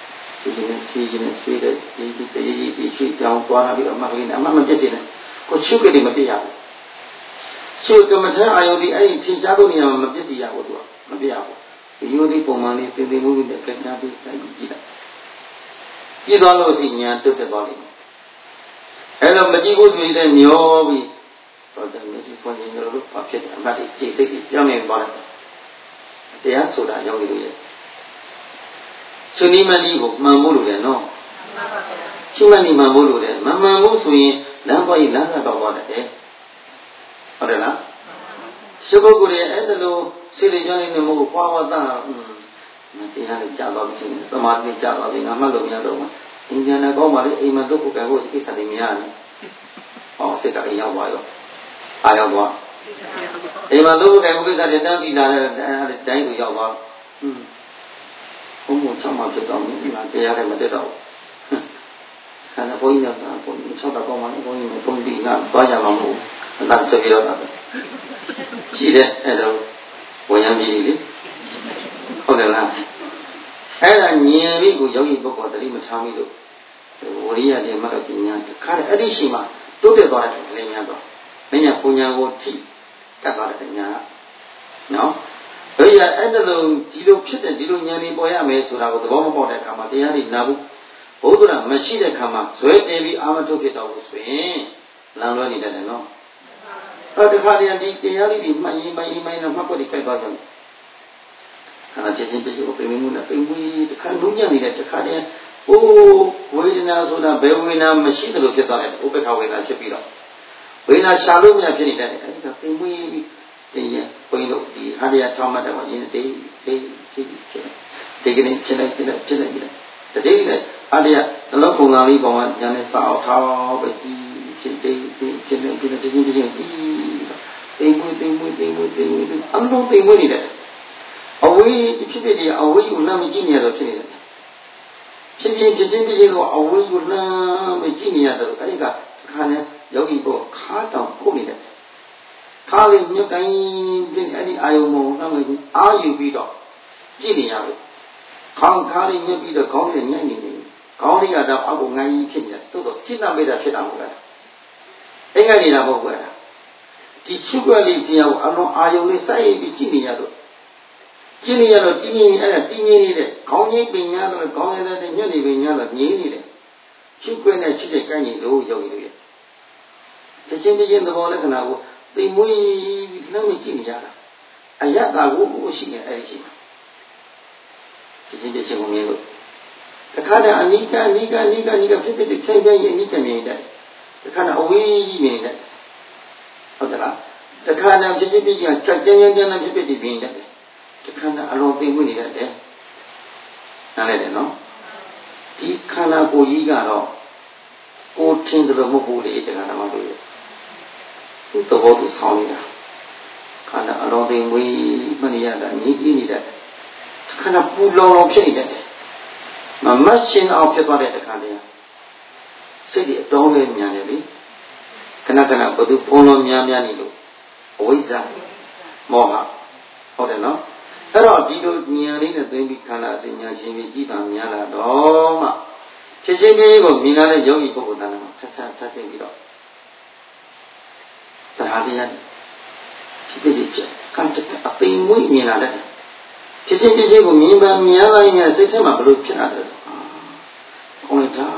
ဆွေးတဲ့ဒီရှိကြောင်းသွားလာပြီးအမှတ်ကလေးနဲ့အမှတ်မပြည့်စည်နဲ့ကိုချုပ်ကြတယ်မပြည့်ရဘူးချုပ်ကမထအာယုဒီအဲ့ဒီထင်ရှားလို့နေရာမှာမပြည့်စည်ရဘူးသူကမပြည့်ရဘူးဒီယုဒီပုံမှန်လေးတင်မှုနဲ့ကြက်ကြပြီးတိုက်ကြည့်လိုက်ကြည့်သွားလို့ရှိညာတုတ်တက်သွားလိမ့်မယ်အဲ့တော့မကြည့်ဘူးဆိုရင်မျောပြီးတော့တယ်မရှိဖွင့်ရင်တို့ဘာဖြစ်တယ်အမှတ်ကြီးစိတ်ကြီးပြောင်းနေသွားတယ်တရားဆိုတာရောက်နေလို့ရဲ့ရှုနိမဏိကိုမှန်ဖို့လိုတယ်နော်ရှုမဏိမှန်ဖို့လိုတယ်မမှန်ဘူးဆိုရင်လမ်းပေါ်ကြီးလမ်းကတော့သွားတယ်ဟုတ်တယ်လားရှုပုဂ္ဂိုလ်ရဲ့အဲ့ဒါလိုစိတ်တွေကြောင်းနေမှုကိုပွားဝတ်တာတရားလေးကြာသွားပြီချင်းသမာဓိကြာသွားပြီငါမှတ်လို့မရတော့ဘူးအင်းပြန်တော့မှလေအိမ်မှာတို့ကိုကံဖို့ဒီကိစ္စတွေမရဘူးဟောစိတ်ကအိမ်ရောက်သွားရောအာရောက်သွားအိမ်မှာတို့ကိုကံဖို့ကိစ္စတွေတန်းစီလာတဲ့တိုင်းကိုရောက်သွားဘုံဘုံချမှဖြစ်တော့ဒီမှာတရားလည်းမတက်တော့ဘူးခန္ဓာဘုန်းကြီးကဘုန်းကြီး6တော့မှဘုန်းကြီးဘုန်းကြီးကသွားကြမှာမဟုတ်ဘူးအဲ့ဒါတက်ပြီးတော့တာပဲရှိတယ်အဲ့တော့ဝင်ရပြီလေဟုတ်တယ်လားအဲ့ဒါညင်ပြီးကိုယောဂီပုဂ္ဂိုလ်တတိမထားမိလို့ဝရိယတွေမှတော့ပညာတခါတည်းအဲ့ဒီရှိမှတိုးတက်သွားတဲ့လင်းများတော့မညာပညာကိုထိကတ်သွားတဲ့ညာနော်ဘယ်ရအဲ့ဒါလိုဒီလိုဖြစ်တဲ့ဒီလိုဉာဏ်တွေပေါ်ရမယ်ဆိုတာကိုသဘောမပေါက်တဲ့အခါမှာတရားတွေနာဘူးဘုရားမရှိတဲ့အခါမှာဇွဲတင်ပြီးအာမထုတ်ဖြစ်တော့ဘူးဆိုရင်လမ်းလွဲနေတယ်နော်အဲ့ဒီခါတည်းဒီတရားလေးတွေမှတ်ရင်မှတ်တော့မှတ်ဖို့ဒီခိုက်သွားကြတယ်ခန္ဓာဖြစ်ခြင်းဖြစ်ကိုပြင်မှုနဲ့ပြင်မှုတခါလုံးညံ့နေတဲ့တခါတည်းဝေဒနာဆိုတာဘယ်ဝေဒနာမရှိတယ်လို့ဖြစ်သွားတယ်ဥပ္ပခဝေဒနာဖြစ်ပြီးတော့ဝေဒနာရှာလို့မရဖြစ်နေတယ်အဲ့ဒီကပြင်မှုတင်ရင်ဘုန်းကြီးတို့ဒီဟာရထောင်းမှတ်တယ်ပေါ့ရင်းတေးဒီကနေ့ဖြစ်လိုက်တတိနဲ့ဟာရနှလုံးပုံစံလေးပေါ်မှာညာနဲ့စာအောင်ထားပဲကြည့်ဖြစ်တေးဖြစ်နေပြီးတော့ဒီချင်းတိမ်မွေးအလုံးတိမ်မွေးနေတယ်အဝေးဖြစ်ဖြစ်ဒီအဝေးကိုလမ်းမကြည့်နေရတော့ဖြစ်နေတယ်ဖြစ်ချင်းကိုအဝေးကိုလမ်းမကြည့်နေရတော့အဲ့ဒီကခါနဲ့ယောဂီကိုခါတောင်ပုတ်နေတယ်ခါလေးညှက်တိုင်းပြင်အဲ့ဒီအာယုံကိုနှမ်းလို့အာယူပြီးတော့ကြည့်နေရလို့ခါလေးညှက်ပြီးတော့ခေါင်းလေးညှက်နေတယ်ခေါင်းလေးကတော့အောက်ကိုငိုင်းဖြစ်နေတယ်တိုးတော့จิตနာမိတ်တာဖြစ်တာမဟုတ်လားအိမ်ငိုင်းနေတာမဟုတ်ဘူးလားဒီချုပ်ွက်လေးကြီးအောင်အလုံးအာယုံလေးစိုက်ပြီးကြည့်နေရတော့တင်းနေအဲ့ဒါတင်းနေနေတဲ့ခေါင်းကြီးပင်ညာတော့ခေါင်းရတဲ့ညှက်နေပင်ညာတော့ငြင်းနေတယ်ချုပ်ွက်နဲ့ချစ်တဲ့ကိုင်းနေလို့ရောက်နေတယ်တချင်းသဘောလက္ခဏာကိုသိမွေးနှမ်းကြည့်နေရတာအယတာကိုရှိနေအဲ့ဒီရှိမှာတချင်းကိုမြင်လို့တခါတည်းအနိကဖြစ်ဖြစ်ခိုင်ခိုင်အနိကမြင်တယ်တခါတည်းအဝေးကြီးမြင်တယ်ဟုတ်သလားတခါတည်းဖြစ်ကြက်ကြမ်းဖြစ်ဖြစ်မြင်တယ်တခါတည်းအလုံးသိမွေးနေတယ်နားလဲတယ်နော်ဒီခန္ဓာကိုယ်ကြီးကတော့ကိုထင်တယ်လို့မဟုတ်ဘူးလေတခါတည်းမှလို့သူ့သဘောသူဆောင်းနေတာခန္ဓာအလုံးသိမွေးမနေရတာငြိပြီးနေတယ်ခန္ဓာပူလောင်ဖြစ်နေတယ်မမရှင်းအောင်ဖြစ်သွားတဲ့တခါတည်းစိတ်တွေအတော်လေးမြန်တယ်လေခဏဘသူဖုံးလုံးများနေလို့အဝိဇ္ဇာမောဟဟုတ်တယ်နော်အဲ့တော့ဒီလိုဉာဏ်လေးနဲ့သိပြီးခန္ဓာအစဉ်ဉာဏ်ရှင်ပြီးကြည့်ပါများလာတော့မှဖြစ်ချင်းလေးကိုမြင်လာတဲ့ယောဂီပုဂ္ဂိုလ်တဏ္ဍာမှာထပ်ချင်းပြီးတော့တရားတရားဖြစ်ကံတဲ့အပိန်မွေးမြင်လာတဲ့ဖြစ်ချင်းကိုမြင်ပါများလာရင်စိတ်ထဲမှာဘလို့ဖြစ်လာတယ်ဟောတာ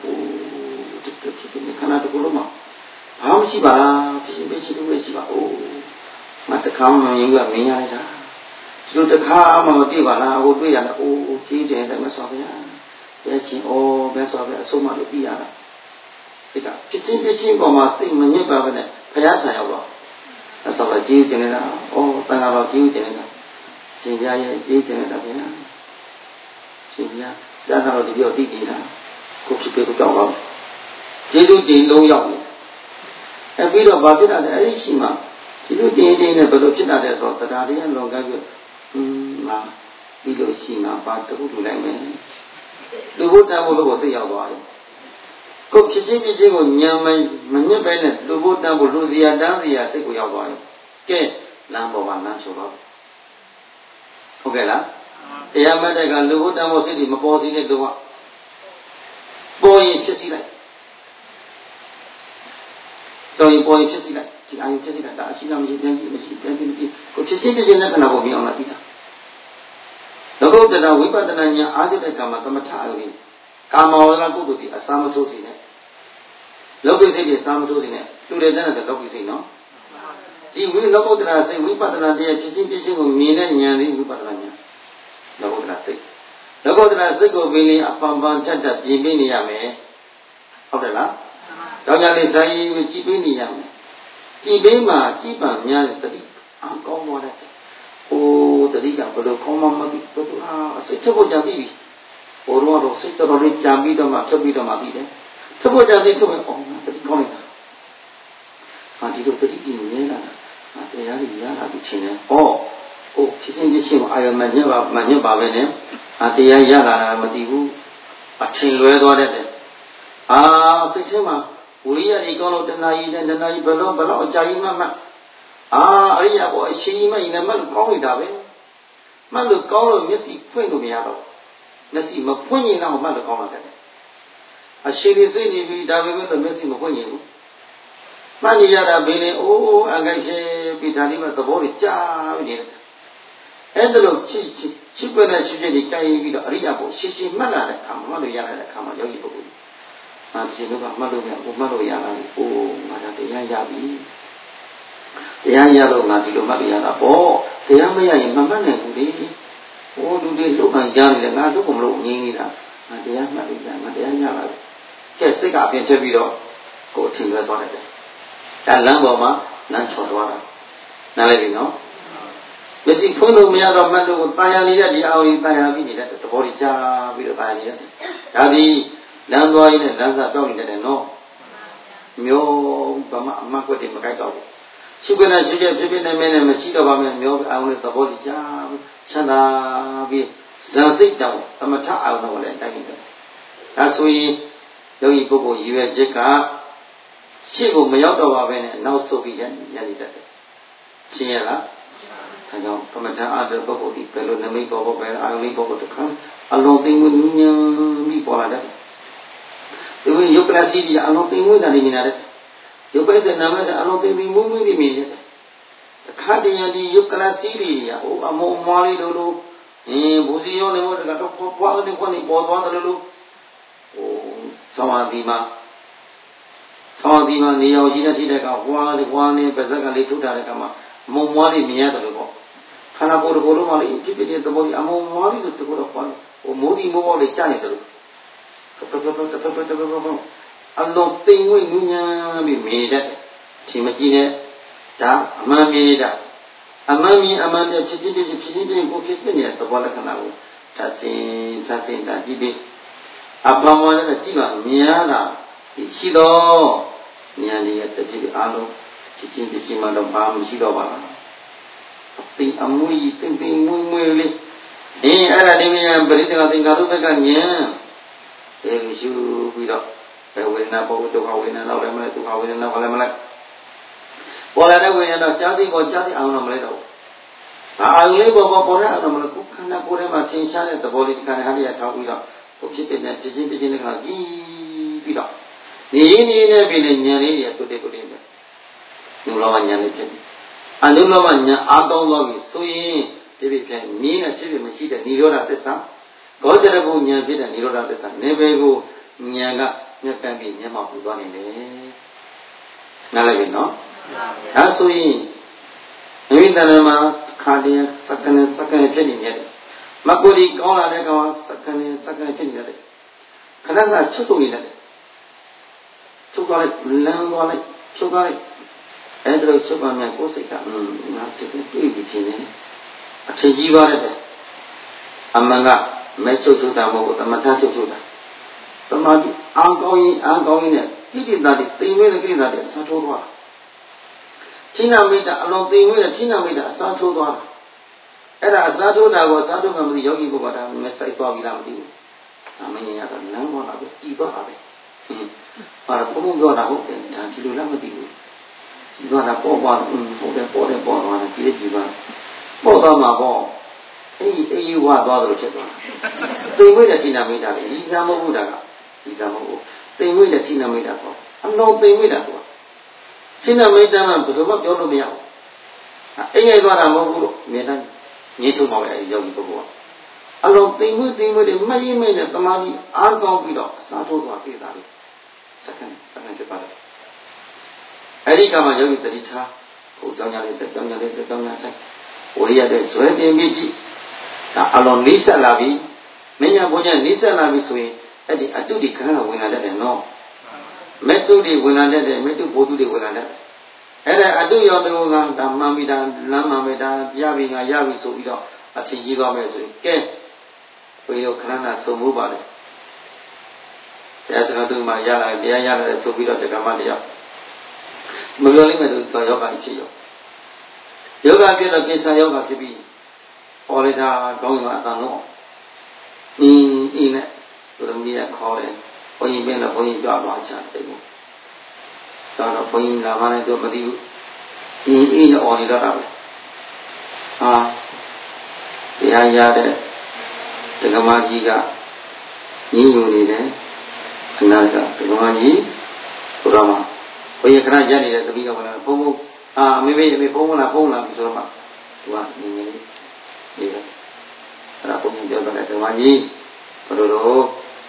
ခန္ဓာတစ်ခုလုံးမှာဘာမှမရှိပါလားဖြစ်ချင်းလို့ရှိပါမတခါမှမမြင်ဘူးကမြင်ရလိုက်တာဒီလိုတခါမှမသိပါလားဟိုတွေ့ရတာကြီးတယ်တဲ့မဆောဗျာဘယ်ချင်းဘယ်ဆောဗျာအဆုံးမလို့ပြီးရတာစိတ်ကဖြစ်ချင်းပေါ်မှာစိတ်မညစ်ပါဘဲနဲ့ဘုရားဆံရောက်တော့အဆောဗျာကြီးတယ်နေတာတန်ခါတော့ကြီးတယ်နေတာရှင်ပြရဲ့ကြီးတယ်နေတာဗျာရှင်ပြဒါကတော့ဒီပြောသိနေတာကိုဖြစ်ကိုကြောက်တော့ကျေးဇူးတင်လုံးရောက်နေပြီးတော့ဗာဖြစ်တာအဲ့ဒီရှိမှကျေးဇူးတင်နဲ့ဘယ်လိုဖြစ်တာလဲဆိုတော့တရားတွေကလွန်ကပ်ပြီးငါပြီးလို့ရှိမှပါတခုလူလိုက်မယ်လူဘုတ္တဘုလို့ကိုစိတ်ရောက်သွားတယ်ကိုဖြစ်ချင်းကိုညံမညစ်ပဲနဲ့လူဘုတ္တဘုလူစီယာတန်းစီယာစိတ်ကိုရောက်သွားတယ်ကဲလမ်းပေါ်မှာလမ်းချိုတော့ဟုတ်ကဲ့လားတရားမှတ်တဲ့ကလူဘုတ္တဘုစိတ်ဒီမပေါ်စီတဲ့သူကပေါ်ရင်ဖြစ်စီလိုက်တော်ရင်ပေါ်ရင်ဖြစ်စီလိုက်ဒီအာယုဖြစ်စီလိုက်ဒါအရှိကမရှိပြန်ကြည့်မရှိပြန်ကြည့်မရှိကိုဖြစ်ချင်းဖြစ်ချင်းလက္ခဏာကိုမြင်အောင်လားသိတာလောကုတ္တရာဝိပဿနာဉာဏ်အားထုတ်တဲ့ကံမှာသမထအယုကြီးကာမဝဇ္ဇကုသိုလ်ဒီအစာမထုတ်စီနဲ့လောကိစိတ်တွေစာမထုတ်စီနဲ့လူတွေတဲ့လောကိစိတ်နော်ဒီဝိလောကုတ္တရာစိတ်ဝိပဿနာတရားဖြစ်ချင်းဖြစ်ချင်းကိုမြင်တဲ့ဉာဏ်လေးဝိပဿနာဉာဏ်လောကုတ္တရာစိတ်လောကုတ္တရာစိတ်ကိုပင်အပံပန်တတ်တတ်ပြင်ပြနေရမယ်ဟုတ်တယ်လားကြောင့်ကြလေဇာယီကိုကြည်ပေးနေရမယ်ကြည်ပေးမှကြည်ပံများတဲ့တတိအကောင်းသွားတဲ့ဟိုတတိကဘယ်လိုကောင်းမှမသိဘယ်သူအစိတ်ထုတ်ဖို့ကြပြီဘိုးတော်စိတ်တော်လေးကြံပြီးတော့မှဖြုတ်ပြီးတော့မှပြီးတယ်ထုတ်ဖို့ကြပြီထုတ်မယ်အော်တတိကောင်းလိုက်တာဒီလိုတတိကြီးမြင်လာတာတရားကြီးရလာပြီချင်းတယ်ဟောဖြစ်ချင်းဖြစ်ချင်းအာယမညက်ပါပဲနဲ့တရားရလာတာမသိဘူးအထင်လွဲသွားတဲ့စိတ်ထဲမှာဝိရိယကြီးကောင်းလို့တဏှာကြီးနဲ့တဏှာကြီးဘယ်တော့အကြာကြီးမှအရိယာဘောအရှင်ကြီးမရင်လည်းမလို့ကောင်းလိုက်တာပဲမလို့ကောင်းလို့မျက်စိဖွင့်လို့မရတော့မျက်စိမဖွင့်ရင်တော့မလို့ကောင်းလာတယ်အရှင်ကြီးစိတ်နေပြီဒါပေမဲ့မျက်စိမဖွင့်ရင်ဘူးမှန်ရတာဘယ်လဲအငိုက်ဖြစ်ပြီးဒါလေးမှသဘောတွေကြာပြီးနေတယ်အဲ့ဒါလို့ချိပွက်တဲ့ရှိတဲ့ကြိုင်ပြီးတော့အရိယာဘောရှင်းရှင်းမှတ်လာတဲ့အခါမှမလို့ရတဲ့အခါမှာယောဂီပုဂ္ဂိုလ်ဒီလိုကမှတ်လို့မရဘူးမှတ်လို့ရတာလေငါတရားရပြီတရားရလို့ငါဒီလိုမှတ်ရတာပေါ့တရားမရရင်မမှတ်နိုင်ဘူးလေလူတွေလုတ်ခံကြားနေတယ်ငါလုတ်ကုန်မလို့ငြင်းနေတာငါတရားမှတ်လို့ရငါတရားရလာတယ်ကဲစိတ်ကအပြင်ထက်ပြီးတော့ကိုယ်ထင်လွဲသွားတယ်ဒါလမ်းပေါ်မှာလမ်းချော်သွားတာနားလည်ပြီနော်မျက်စိဖွင့်လို့မရတော့မှတ်လို့တာယာနေတဲ့ဒီအာရုံတာယာပြီးနေတဲ့သဘောကြီးကြားပြီးတော့တာယာနေတဲ့ဒါဒီလမ်းသွားရင်းနဲ့လမ်းစာပြောင်းနေတယ်နော်မျိုးဘာမှအမှတ်ကွက်တွေမကိုက်တော့ဘူးရှုခွင့်နဲ့ရှိတဲ့ဖြစ်ဖြစ်နေမယ်နဲ့မရှိတော့ပါမယ်မျိုးအာရုံနဲ့သဘောကြီးကြားချမ်းသာပြီးဇာစိတ်တောင်သမထအာရုံတော့လည်းတိုက်နေတယ်ဒါဆိုရင်ယောဂီပုဂ္ဂိုလ်ရည်ရွယ်ချက်ကရှေ့ကိုမရောက်တော့ပါပဲနဲ့နောက်ဆုတ်ပြီးရည်တတ်တယ်ရှင်းရလားအဲကြောင့်ကမ္မထာအားတဲ့ပုဂ္ဂိုလ်ဒီဘယ်လိုနမိတ်ပေါ်ပဲအာရုံလေးပေါ်တခါအလုံးသိမ့်မှုညံပြီးပေါ်လာတယ်ဒီဝင်ယုတ်ကလစီဒီအလုံးသိမ့်မှုတာနေနေတယ်ယုတ်ပဲစနာမစအလုံးသိမ့်မှုမှုပြီးမြင်တယ်တခါတည်းဒီယုတ်ကလစီဒီအမောမွားလေးလိုဘူစီရောနေတော့ဖွားနေခွနေပေါ်သွားတယ်လို့သမာဓိမှာနေရောင်ကြီးတဲ့ထိတဲ့ကဝါနေပါဇက်ကလေးထုတ်ထားတဲ့ကမှာမုံမွားလေးမြင်ရတယ်လို့ပေါ့ခန္ဓာကိုယ်တစ်ခုလုံးမှလေးဖြစ်ဖြစ်တဲ့သဘောကြီးအမုံမွားလေးတို့တခုတော့ပေါ့မိုးဒီမိုးပေါက်လေးကြားနေတယ်လို့အလုံးသိမ့်ဝင်ညံပြီးမြင်တတ်တယ်ဒီမကြည့်နဲ့ဒါအမှန်မြင်တာအမှန်မြင်အမှန်တဲ့ဖြစ်ချင်းကိုဖြစ်နေတဲ့သဘောလက္ခဏာကိုသတ်စင်တာကြည့်ပြီးအပ္ပမဝနဲ့ကြည့်မှမြင်ရတာရှိတော့ဉာဏ်လေးရဲ့တတိအားလုံးဖြစ်ချင်းမှတော့ဘာမှမရှိတော့ပါဘူးသိအမွေးသိမွေးလေးအဲ့ဒါဒီမြန်ပရိသင်္ခသင်္ခါရုပ္ပကဉာဏ်ရှုပြီးတော့ဘယ်ဝေဒနာပေါ်ဒုက္ခဝေဒနာတော့လည်းမလဲဒုက္ခဝေဒနာလည်းမလဲပေါ်လာတဲ့ဝေဒနာတော့ကြားသိအောင်တော့မလဲတော့အာယုလေးပေါ်တဲ့အောင်တော့မလဲကိုယ်ခန္ဓာကိုယ်ထဲမှာသင်ရှားတဲ့သဘောလေးဒီခန္ဓာဟာလေးထောက်ပြီးတော့ကိုဖြစ်တဲ့ဖြစ်ချင်းတဲ့ခါကြည့်ပြီးတော့နေနဲ့ပြည်နဲ့ဉာဏ်လေးတွေတုတ်ပဲနုလောမဉာဏ်လေးဖြစ်တယ်အနုလောမဉာဏ်အားကောင်းသွားပြီဆိုရင်ဒီပြည့်မြင်းနဲ့ဖြစ်မရှိတဲ့និရောဓသစ္စာဂောဇရဘုဉာဏ်ဖြစ်တဲ့និရောဓသစ္စာနေဘယ်ကိုဉာဏ်ကမြတ်တမ်းပြီးမျက်မှောက်ပူသွားနေတယ်နားလည်ပြီနော်ဒါဆိုရင်မိမိတဏ္ဍာမှာခါတည်းစက္ကန့်ဖြစ်နေတယ်မကုရီကောင်းလာတဲ့ကောင်စက္ကန့်ဖြစ်နေတယ်ခဏကချုပ်ထုတ်နေတယ်ချုပ်သွားလိုက်လမ်းသွားလိုက်ချုပ်သွားလိုက်အဲ့ဒါလို့ချုပ်ပါမယ်ကိုယ်စိတ်ကငါတကယ်တွေ့ပြီးချင်းနေအထင်ကြီးသွားတယ်အမှန်ကမဲချုပ်တာမဟုတ်ဘူးသမထချုပ်တာသမာဓိအာကောင်းရင်နဲ့ပြည့်တာတွေသိမ့်ဝဲတဲ့ကိလေသာတွေအစားထိုးသွားတာဌိနမိတ်အလုံးသိမ့်ဝဲတဲ့ဌိနမိတ်အစားထိုးသွားတာအဲ့ဒါအစားထိုးတာကိုအစားထိုးမှမသိယောဂီပုဂ္ဂိုလ်ကမဲစိုက်သွားပြီလားမသိဘူးအမင်းရတော့လမ်းပေါ်လာပြီးပြီးသွားတာပဲဘာလို့ဘုံပြောတာဟုတ်တယ်ဒါဒီလိုလားမသိဘူးဒီတော့ပေါ်သွားတာကြည့်ကြည့်ပါပေါ်သွားမှာပေါ့အေးဝါသွားတယ်လို့ဖြစ်သွားတာသိမ့်ဝဲတဲ့ဌိနမိတ်လေးဒီစားမဟုတ်ဘူးဒါကဒီစမောသိမ့်ဝိတဲ့ထိနာမိတာပေါ့အလုံးသိမ့်ဝိတာကွာထိနာမိတာမှဘယ်လိုမှပြောလို့မရဘူးအိမ်ငယ်သွားတာမဟုတ်ဘူးလို့အမြဲတမ်းညှိထုတ်ပါပဲအဲဒီယောဂီပုဂ္ဂိုလ်ကအလုံးသိမ့်ဝိတွေမရင်းမိတဲ့တမာတိအားကောင်းပြီးတော့အစားထိုးသွားပြတာလေစက္ကန့်ဖြစ်ပါတယ်အဲဒီကမှယောဂီတတိထားဟိုကြောင်းကြလေးကြောင်းဆိုင်ဝိရတဲ့ဇွဲတင်ပြီးကြည့်ဒါအလုံးနိစ္စလာပြီမညာဘုရားနိစ္စလာပြီဆိုရင်အဲ့ဒီအတုဒီခဏဝင်လာတတ်တယ်နော်မေတ္တုတွေဝင်လာတတ်တယ်မေတ္တုဘုသူတွေဝင်လာတတ်တယ်အဲ့ဒါအတုရောတကောကဒါမှန်ပြီဒါလမ်းမှန်ပြီဒါရပြီငါရပြီဆိုပြီးတော့အထင်ကြီးသွားမယ်ဆိုရင်ကဲဘုရားခဏနာစုံမှုပါလေတရားစကားတို့မှရလာတရားရလာတယ်ဆိုပြီးတော့တက္ကမတရားမပြောလိမ့်မယ်သူတော့ယောဂဖြစ်ရောယောဂဖြစ်တော့ကိစ္စယောဂဖြစ်ပြီးအော်လိုက်တာကောင်းရင်အတန်တော့အင်းနဲ့သူတို့မြင်ခေါ်တယ်ဘုန်းကြီးမင်းတော့ဘုန်းကြီးကြွားသွားချတယ်ပေါ့တော့ဘုန်းကြီးလာမှလည်းသူမသိဘူးအင်းနဲ့အော်နေတော့တာပဲဟာတရားရတဲ့တက္ကမကြီးကညှို့နေတယ်ခဏကတက္ကမကြီးဘုရားမှာဘုရားခဏရက်နေတဲ့တပည့်ကလည်းဘုံမေဖုံးလာပြီးဆိုတော့မှသူကငင်းလေးဒီကအဲ့ဒါဘုန်းကြီးပြောတယ်တက္ကမကြီးဘယ်လိုတော့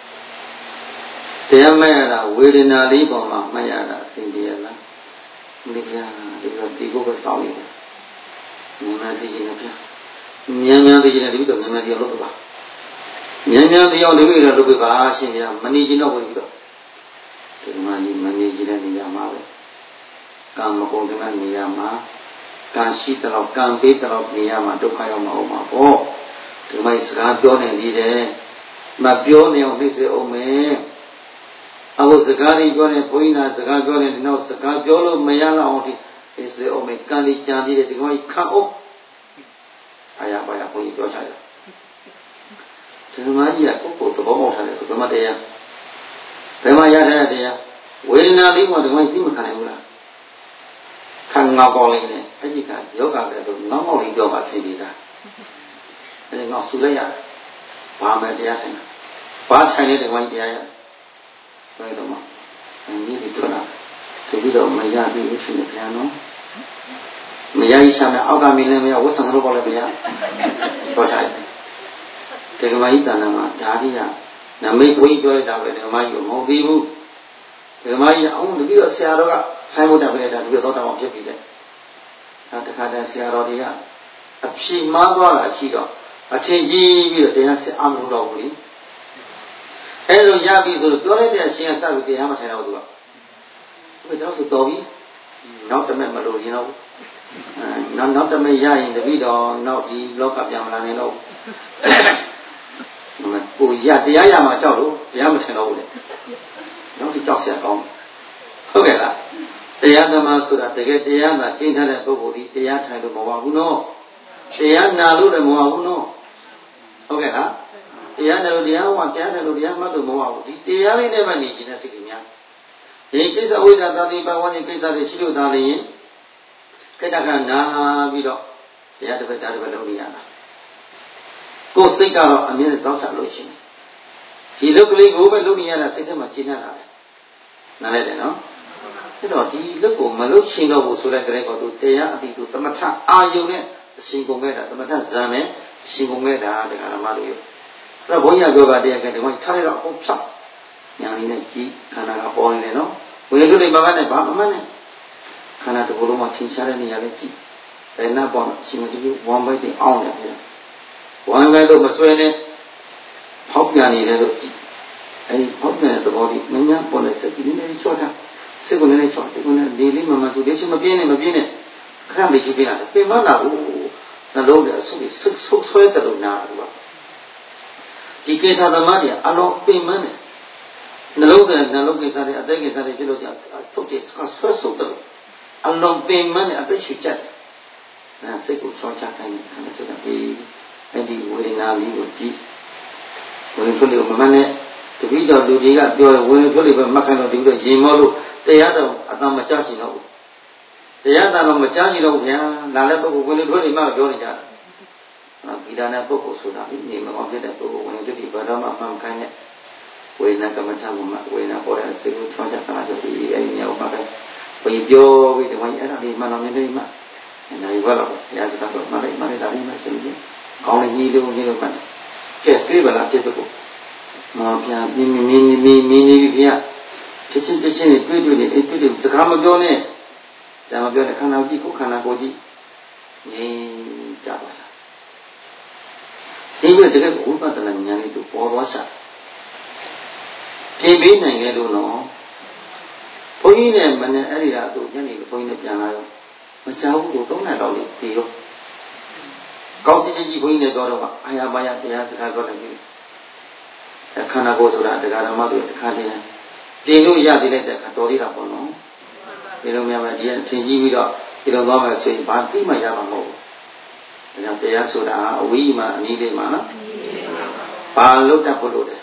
တရားမဲ့ရတာဝေဒနာလေးပေါ်မှာမှတ်ရတာအစဉ်ပြေလားမလေးဗျာဒီလိုဒီကိုပဲစောင့်နေတယ်မြန်သိချင်တယ်ဗျာမြန်သိချင်တယ်ဒီလိုမြန်တရားလုပ်ပါမြန်တရားလုပ်ပြီးတော့လုပ်ပါရှင်ဗျာမနေချင်တော့ဘူးပြီးတော့ဒီမှာကြီးမနေချင်တဲ့နေရာမှာပဲကံမကုန်တဲ့နေရာမှာကံရှိတော့ကံပေးတော့နေရာမှာဒုက္ခရောက်မှာအောင်ပါပေါ့ဒီမှာစကားပြောနေသေးတယ်မပြောနေအောင်သိစေအောင်မယ်အခုစကားတွေပြောနေဘုန်းကြီးနာစကားပြောနေဒီနောက်စကားပြောလို့မရတော့အောင်သိစေအောင်မယ်ကံကြီးကြံပြီးတဲ့ဒီကောင်ကြီးခံအောင်အာရပါရဘုန်းကြီးပြောချတယ်ဒီမှာကြီးကကိုယ်သဘောပေါက်ထားတယ်ဆိုဘယ်မှာတရားဘယ်မှာရတဲ့တရားဝေဒနာလေးမှဒီကောင်ကြီးသိမခံနိုင်ဘူးလားခံငါပေါ်လေးနဲ့အဲ့ဒီကယောဂတဲ့တော့နောက်နောက်လေးပြောပါစီပြီးသားအဲ့ဒီနောက်ဆူလိုက်ရဘာမှတရားဆိုင်ဘာဆိုင်တဲ့ဒီကောင်ကြီးတရားရဘယ်တော့မှအင်းကြီးထွက်လာသူပြီးတော့မရဘူးလို့ရှင်ပြန်နော်မရရင်ရှာမယ်အောက်ကမင်းလည်းမရဝတ်ဆံလို့ပေါ်လည်းမရပြောထားတယ်ဒီကမကြီးတဏ္ဍာမှာဓာတိယနမိတ်ဘုန်းကြီးပြောလိုက်တာပဲဒီကမကြီးကမဟုတ်သေးဘူးဒီကမကြီးအောင်တပြီးတော့ဆရာတော်ကဆိုင်ဖို့တက်ပြလိုက်တာဒီတော့တောင်းဖြစ်ပြီးတယ်အဲတခါတည်းဆရာတော်တွေကအဖြေမှားသွားတာရှိတော့အထင်ကြီးပြီးတော့တရားစစ်အောင်လို့တော့ဘူးလေအဲ့လိုရပြီဆိုတော့ပြောလိုက်တဲ့အရှင်ကစပြီးတရားမထိုင်တော့ဘူးသူကဘယ်တော့ဆိုတော်ပြီနောက်တမဲ့မလို့ရှင်တော့နောက်တမဲ့ရရင်တပည့်တော်နောက်ဒီလောကပြန်မလာနိုင်တော့ကိုရတရားရမှာကြောက်လို့တရားမထိုင်တော့ဘူးလေနောက်ဒီကြောက်เสียကောင်းဟုတ်ကဲ့လားတရားသမားဆိုတာတကယ်တရားမှာကျင့်ထားတဲ့ပုဂ္ဂိုလ်ဒီတရားထိုင်လို့မဟုတ်ဘူးနော်တရားနာလို့လည်းမဟုတ်ဘူးနော်ဟုတ်ကဲ့လားတရားတယ်လို့တရားဟောတရားတယ်လို့တရားမှတ်လို့မဟုတ်ဘူးဒီတရားလေးနဲ့မှနေခြင်းနဲ့စိတ်ကြီးများဒီကိစ္စဝိဇ္ဇာသတိပါဝါနေကိစ္စတွေရှိလို့သားလည်းခိတ္တကနာပြီးတော့တရားတစ်ပတ်လုပ်နေရတာကိုယ်စိတ်ကတော့အမြဲတောက်ချလို့ရှိနေဒီလုတ်ကလေးကိုပဲလုပ်နေရတာစိတ်ထဲမှာကျဉ်းနေတာလေနားလဲတယ်နော်အဲ့တော့ဒီလုတ်ကိုမလုပ်ရှင်တော့ဘူးဆိုတဲ့ကြဲကောသူတရားအတိသူသမထအာယုန်နဲ့အရှင်ကုန်ခဲ့တာသမထဇန်နဲ့အရှင်ကုန်ခဲ့တာတရားဓမ္မတွေအဲ့တော့ဘုန်းကြီးပြောပါတရားကတည်းကထားလိုက်တော့အကုန်ဖြောက်ညာလေးနဲ့ကြည်ခန္ဓာကပေါ်နေတယ်နော်ဝိသုဒ္ဓိဘာကနဲ့ဘာမှမနဲ့ခန္ဓာတစ်ခုလုံးမှာထင်ရှားတဲ့နေရာလေးကြည်ဘယ်နှပေါ်အရှင်မတူဝမ်ဘိုက်တင်အောင်တယ်ပြဝမ်ဘိုက်တော့မဆွဲနဲ့ဖောက်ပြန်နေတယ်လို့ကြည်အဲ့ဒီဖောက်ပြန်တဲ့သဘောကြီးမင်းများပေါ်တဲ့စိတ်ကြီးနေချောတာစိတ်ကိုလည်းချောစိတ်ကိုလည်းလေးမမှန်သူလေးရှိမပြင်းနဲ့ခဏလေးကြည့်ပြရတယ်ပြင်မလာဘူးနှလုံးထဲအဆုပ်ဆုပ်ဆွဲတယ်လို့နားတယ်ဒီကိစ္စသမားတွေအလုံးပင်မနဲ့နှလုံးကိစ္စတွေအသက်ကိစ္စတွေဖြစ်လို့ကြာသုတ်တွေဆွဲဆုပ်တယ်အလုံးပင်မနဲ့အသက်ရှူချက်စိတ်ကိုချောချခိုင်းတယ်ခဏတူတယ်အဲ့ဒီဝေဒနာလေးကိုကြည့်ဝင်ထွက်လို့မမှန်နဲ့တပည့်တော်လူတွေကပြောတယ်ဝင်ထွက်လို့ပဲမှတ်ခိုင်းတော့ဒီလိုရင်မောလို့တရားတော်အတမကြရှင်တော့ဘူးတရားတော်မကြရှင်တော့ဗျာလာတဲ့ပုဂ္ဂိုလ်ဝင်ထွက်လို့မှပြောနေကြတယ်ဂီတာနဲ့ပုဂ္ဂိုလ်ဆိုတာနေမအောင်ဖြစ်တဲ့ပုဂ္ဂိုလ်ဝင်ထွက်ပြီးဘာတော့မှမှန်ခိုင်းတဲ့ဝေဒနာကမ္မထာမှာဝေဒနာပေါ်တဲ့စိတ်ကိုချောချခဏဆိုပြီးအဲဒီညောမှာပဲဘယ်ပြောပြီးဒီမှာအဲ့ဒါလေးမှတော့မြင်နေမှာနိုင်ဘာလို့ဘုရားစကားတော့မလိုက်ဒါလေးမှရှင်းရှင်းကောင်းနေကြီးလို့မှတ်ကဲပြေးပါလားပြည့်တော့မော်ပြမင်းနေပြီဗျာဖြစ်ချင်းနေတွေ့နေအဲ့တွေ့စကားမပြောနဲ့ဇာမပြောနဲ့ခန္ဓာကြည့်ကိုခန္ဓာကိုကြည့်ငြိမ်းကြပါလားဒီလိုတကယ်ဝိပဿနာဉာဏ်လေးတို့ပေါ်သွားစားပြင်ပေးနိုင်ခဲ့လို့နော်ဘုန်းကြီးနဲ့မနဲ့အဲ့ဒီဟာသူညနေဘုန်းကြီးနဲ့ပြန်လာရောမကြောက်ဘူးလို့3နှစ်တော့လေပြီးရောကောင်းကြီးဘုန်းကြီးနဲ့တော့အာရပါရတရားစကားပြောတယ်ပြီခန္ဓာကိုယ်ဆိုတာတရားဓမ္မတွေတစ်ခါတည်းပြင်လို့ရသေးတဲ့အခါတော်သေးတာပေါ့နော်ဒီလိုများပဲဒီအထင်ကြီးပြီးတော့ဒီလိုသွားမယ်ဆိုရင်ဘာသိမှရမှာမဟုတ်ဘူးဒါကြောင့်တရားဆိုတာအဝိမှအနည်းလေးမှနော်ဘာလို့တတ်ဖို့လို့လဲ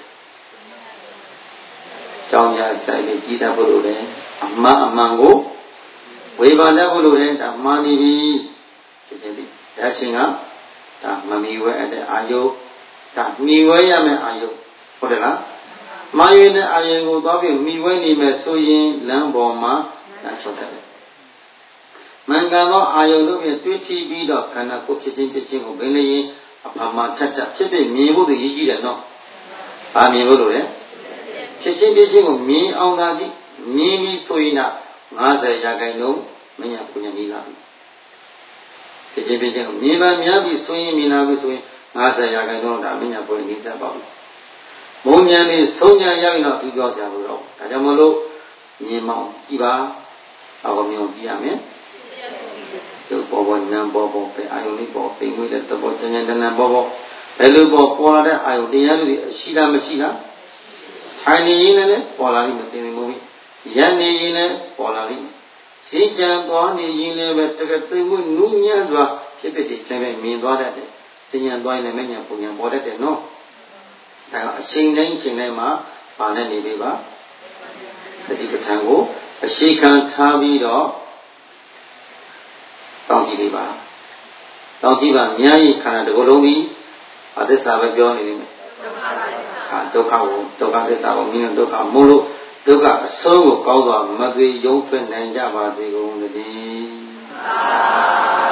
ကြောင်းရဆိုင်လေးကြီးတတ်ဖို့လို့လဲအမှန်ကိုဝေဘာတတ်ဖို့လို့လဲဒါမှန်နေပြီဖြစ်ဖြစ်ဒီဒါရှင်ကဒါမမီဝဲတဲ့အာယုဒါမိဝဲရမယ်အာယုဟုတ်တယ်လားမာယွေတဲ့အာယုကိုသွားပြီးမိဝဲနေမယ်ဆိုရင်လမ်းပေါ်မှာလမ်းချောတတ်တယ်မင်္ဂသောအာယုတို့ဖြင့်တွေ့ထိပြီးတော့ခန္ဓာကိုယ်ဖြစ်ခြင်းကိုဘယ်နဲ့ရင်အဖမထက်ဖြစ်ဖြစ်မြင်ဖို့တည်းရည်ကြီးတယ်နော်။ဘာမြင်ဖို့လို့လဲဖြစ်ခြင်းကိုမြင်အောင်သာကြည့်မြင်ပြီးဆိုရင်90%မညာပညာနီးလာပြီ။ဖြစ်ခြင်းကိုမြင်ပါများပြီးဆိုရင်မြင်လာပြီဆိုရင်90%တော့ဒါမညာပညာနီးစားပါဘူး။မုံညာနေဆုံးညာရောက်ရင်တော့သူပြောကြလို့တော့ဒါကြောင့်မလို့မြင်မောင်ကြည့်ပါအော်မြင်ကြည့်ရမယ်။ကျုပ်ပေါ်နံပေါ်ပဲအာယုန်လေးပေါ်ပိန်မွေးတဲ့သဘောဉာဏ်တဏ္ဍပေါ်ဘယ်လိုပေါ်လာတဲ့အာယုန်တရားတွေရှိလားမရှိလားထိုင်နေရင်လည်းပေါ်လာလိမ့်မယ်တင်မို့ပြီရန်နေရင်လည်းပေါ်လာလိမ့်မယ်ရှင်းကြံသွားနေရင်လည်းပဲတကယ်သိမ့်မွေးနူးညံ့စွာဖြစ်ဖြစ်ဒီပြန်မြင်သွားတတ်တယ်ရှင်းကြံသွားရင်လည်းမဉဏ်ပုံဉဏ်ပေါ်တတ်တယ်နော်ဒါကအချိန်တိုင်းမှာပါနေနေပြီပါတတိပဋ္ဌာန်ကိုအရှိခံထားပြီးတော့တောင်းကြည့်လေးပါတောင်းကြည့်ပါအများကြီးခန္ဓာတစ်ခုလုံးပြီးအသစ္စာပဲပြောနေနေမယ်ဒုက္ခကိုဒုက္ခသစ္စာကိုမြင်ဒုက္ခမို့လို့ဒုက္ခအဆုံးကိုကောင်းစွာမသွေရုံးထွက်နိုင်ကြပါစေကုန်သတည်း